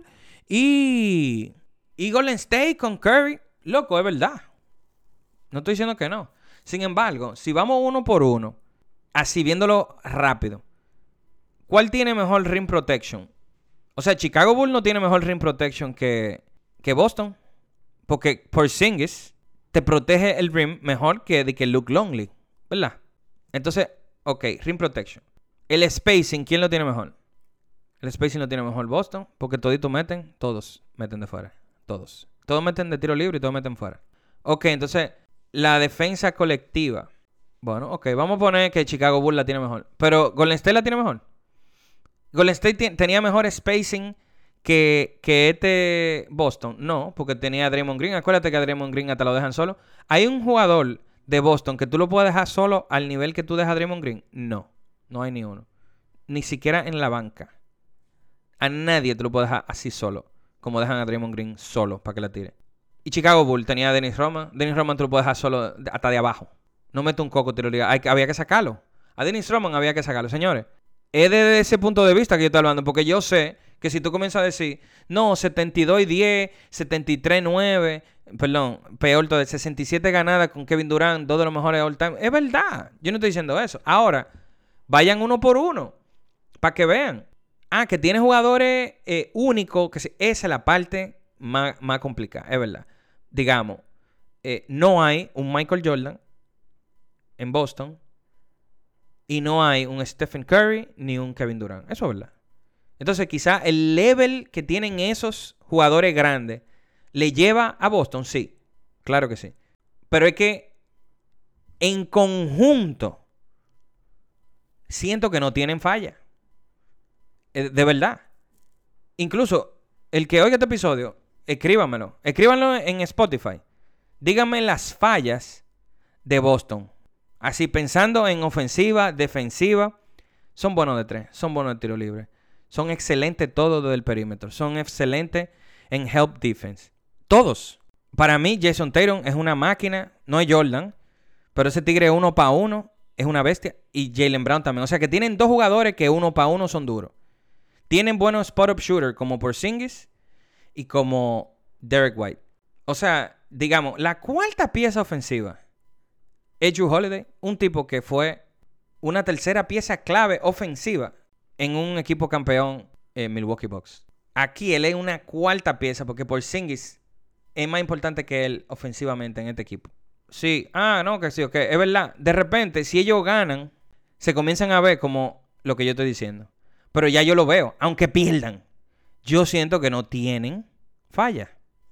y, y Golden State con Curry. Loco, es verdad. No estoy diciendo que no. Sin embargo, si vamos uno por uno, así viéndolo rápido, ¿cuál tiene mejor rim protection? O sea, Chicago Bulls no tiene mejor rim protection que, que Boston. Porque Porzingis te protege el rim mejor que, de que Luke Longley, ¿verdad? Entonces, ok, rim protection. El spacing, ¿quién lo tiene mejor? El spacing lo tiene mejor Boston, porque toditos meten, todos meten de fuera. Todos. Todos meten de tiro libre y todos meten fuera. Ok, entonces, la defensa colectiva. Bueno, ok, vamos a poner que Chicago Bulls la tiene mejor. Pero Golden State la tiene mejor. Golden State t- tenía mejor spacing que, que este Boston. No, porque tenía a Draymond Green. Acuérdate que a Draymond Green hasta lo dejan solo. ¿Hay un jugador de Boston que tú lo puedes dejar solo al nivel que tú dejas a Draymond Green? No. No hay ni uno. Ni siquiera en la banca. A nadie te lo puede dejar así solo. Como dejan a Draymond Green solo para que la tire. Y Chicago Bulls tenía a Dennis Rodman. Dennis Rodman te lo puedes dejar solo hasta de abajo. No mete un coco tiro libre. Hay, había que sacarlo. A Dennis Rodman había que sacarlo. Señores, es desde ese punto de vista que yo estoy hablando. Porque yo sé que si tú comienzas a decir, no, setenta y dos y diez, setenta y tres nueve, perdón, peor todo, sesenta y siete ganadas con Kevin Durant, dos de los mejores all time. Es verdad. Yo no estoy diciendo eso. Ahora, vayan uno por uno. Para que vean. Ah, que tiene jugadores eh, únicos. Que se, esa es la parte más, más complicada. Es verdad. Digamos, eh, no hay un Michael Jordan en Boston. Y no hay un Stephen Curry ni un Kevin Durant. Eso es verdad. Entonces, quizá el level que tienen esos jugadores grandes le lleva a Boston. Sí, claro que sí. Pero es que en conjunto siento que no tienen falla. Eh, de verdad. Incluso, el que oiga este episodio, escríbanmelo. Escríbanlo en Spotify. Díganme las fallas de Boston. Así, pensando en ofensiva, defensiva. Son buenos de tres. Son buenos de tiro libre. Son excelentes todos desde el perímetro. Son excelentes en help defense. Todos. Para mí, Jason Tatum es una máquina. No es Jordan. Pero ese tigre uno para uno es una bestia. Y Jaylen Brown también. O sea que tienen dos jugadores que uno para uno son duros. Tienen buenos spot-up shooters como Porzingis y como Derek White. O sea, digamos, la cuarta pieza ofensiva es Jrue Holiday. Un tipo que fue una tercera pieza clave ofensiva en un equipo campeón en Milwaukee Bucks. Aquí él es una cuarta pieza porque Porzingis es más importante que él ofensivamente en este equipo. Sí, ah, no, que sí, ok. Es verdad. De repente, si ellos ganan, se comienzan a ver como lo que yo estoy diciendo. Pero ya yo lo veo. Aunque pierdan, yo siento que no tienen falla.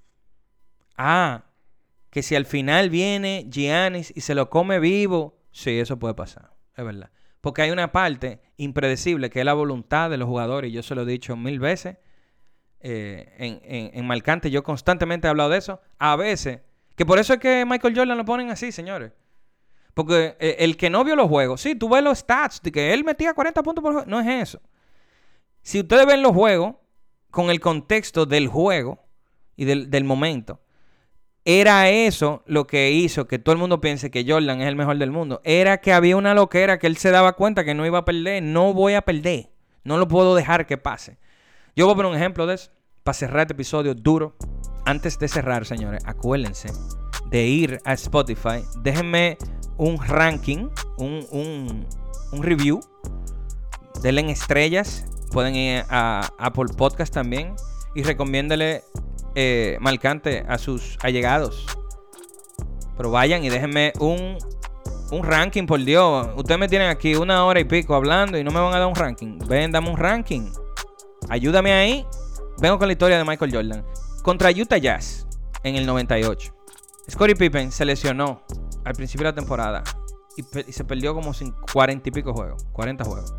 Ah, que si al final viene Giannis y se lo come vivo, sí, eso puede pasar. Es verdad. Porque hay una parte impredecible que es la voluntad de los jugadores. Y yo se lo he dicho mil veces. Eh, en, en, en Marcante yo constantemente he hablado de eso. A veces Que por eso es que Michael Jordan lo ponen así, señores. Porque el que no vio los juegos, sí, tú ves los stats de que él metía cuarenta puntos por juego. No es eso. Si ustedes ven los juegos con el contexto del juego y del, del momento, era eso lo que hizo que todo el mundo piense que Jordan es el mejor del mundo. Era que había una loquera que él se daba cuenta que no iba a perder. No voy a perder. No lo puedo dejar que pase. Yo voy a poner un ejemplo de eso para cerrar este episodio duro. Antes de cerrar, señores, acuérdense de ir a Spotify. Déjenme un ranking, un, un, un review. Denle en estrellas. Pueden ir a Apple Podcast también. Y recomiéndele eh, Marcante a sus allegados. Pero vayan y déjenme un, un ranking, por Dios. Ustedes me tienen aquí una hora y pico hablando y no me van a dar un ranking. Ven, dame un ranking. Ayúdame ahí. Vengo con la historia de Michael Jordan. Contra Utah Jazz en el noventa y ocho. Scottie Pippen se lesionó al principio de la temporada y, pe- y se perdió como cuarenta y pico juegos. cuarenta juegos.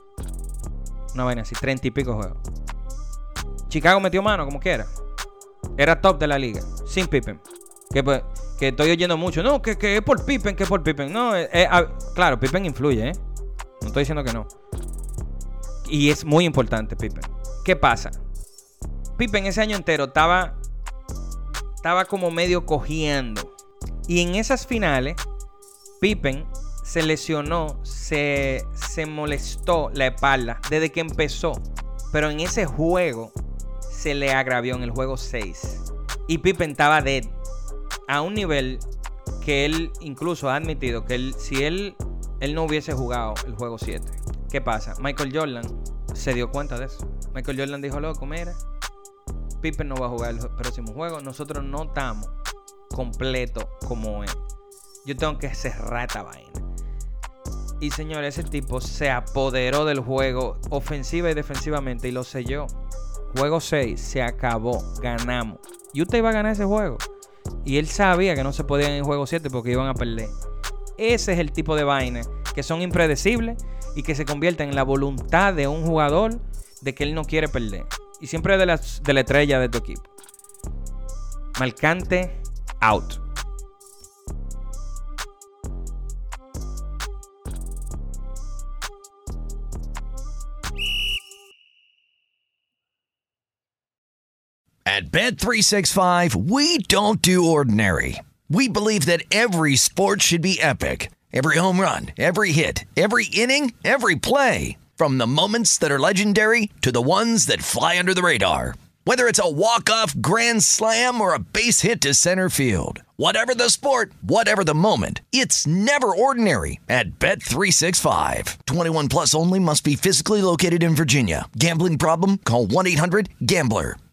Una vaina así, treinta y pico juegos. Chicago metió mano como quiera. Era top de la liga, sin Pippen. Que, pues, que estoy oyendo mucho. No, que, que es por Pippen, que es por Pippen. No, eh, eh, claro, Pippen influye, ¿eh? No estoy diciendo que no. Y es muy importante Pippen. ¿Qué pasa? Pippen ese año entero estaba, estaba como medio cojeando. Y en esas finales, Pippen se lesionó, se, se molestó la espalda desde que empezó. Pero en ese juego se le agravió en el juego seis. Y Pippen estaba dead. A un nivel que él incluso ha admitido que él, si él, él no hubiese jugado el juego siete. ¿Qué pasa? Michael Jordan se dio cuenta de eso. Michael Jordan dijo, loco, mira, Pippen no va a jugar el próximo juego. Nosotros no estamos completos como él. Yo tengo que cerrar esta vaina. Y señores, ese tipo se apoderó del juego ofensiva y defensivamente y lo selló. Juego seis, se acabó, ganamos. Y usted iba a ganar ese juego. Y él sabía que no se podían en el juego siete porque iban a perder. Ese es el tipo de vainas que son impredecibles y que se convierten en la voluntad de un jugador de que él no quiere perder. Y siempre de la, de la estrella de tu equipo. Marcante, out. At Bet three sixty-five, we don't do ordinary. We believe that every sport should be epic. Every home run, every hit, every inning, every play. From the moments that are legendary to the ones that fly under the radar. Whether it's a walk-off grand slam or a base hit to center field. Whatever the sport, whatever the moment, it's never ordinary at Bet three sixty-five. twenty-one plus only, must be physically located in Virginia. Gambling problem? Call one eight hundred gambler.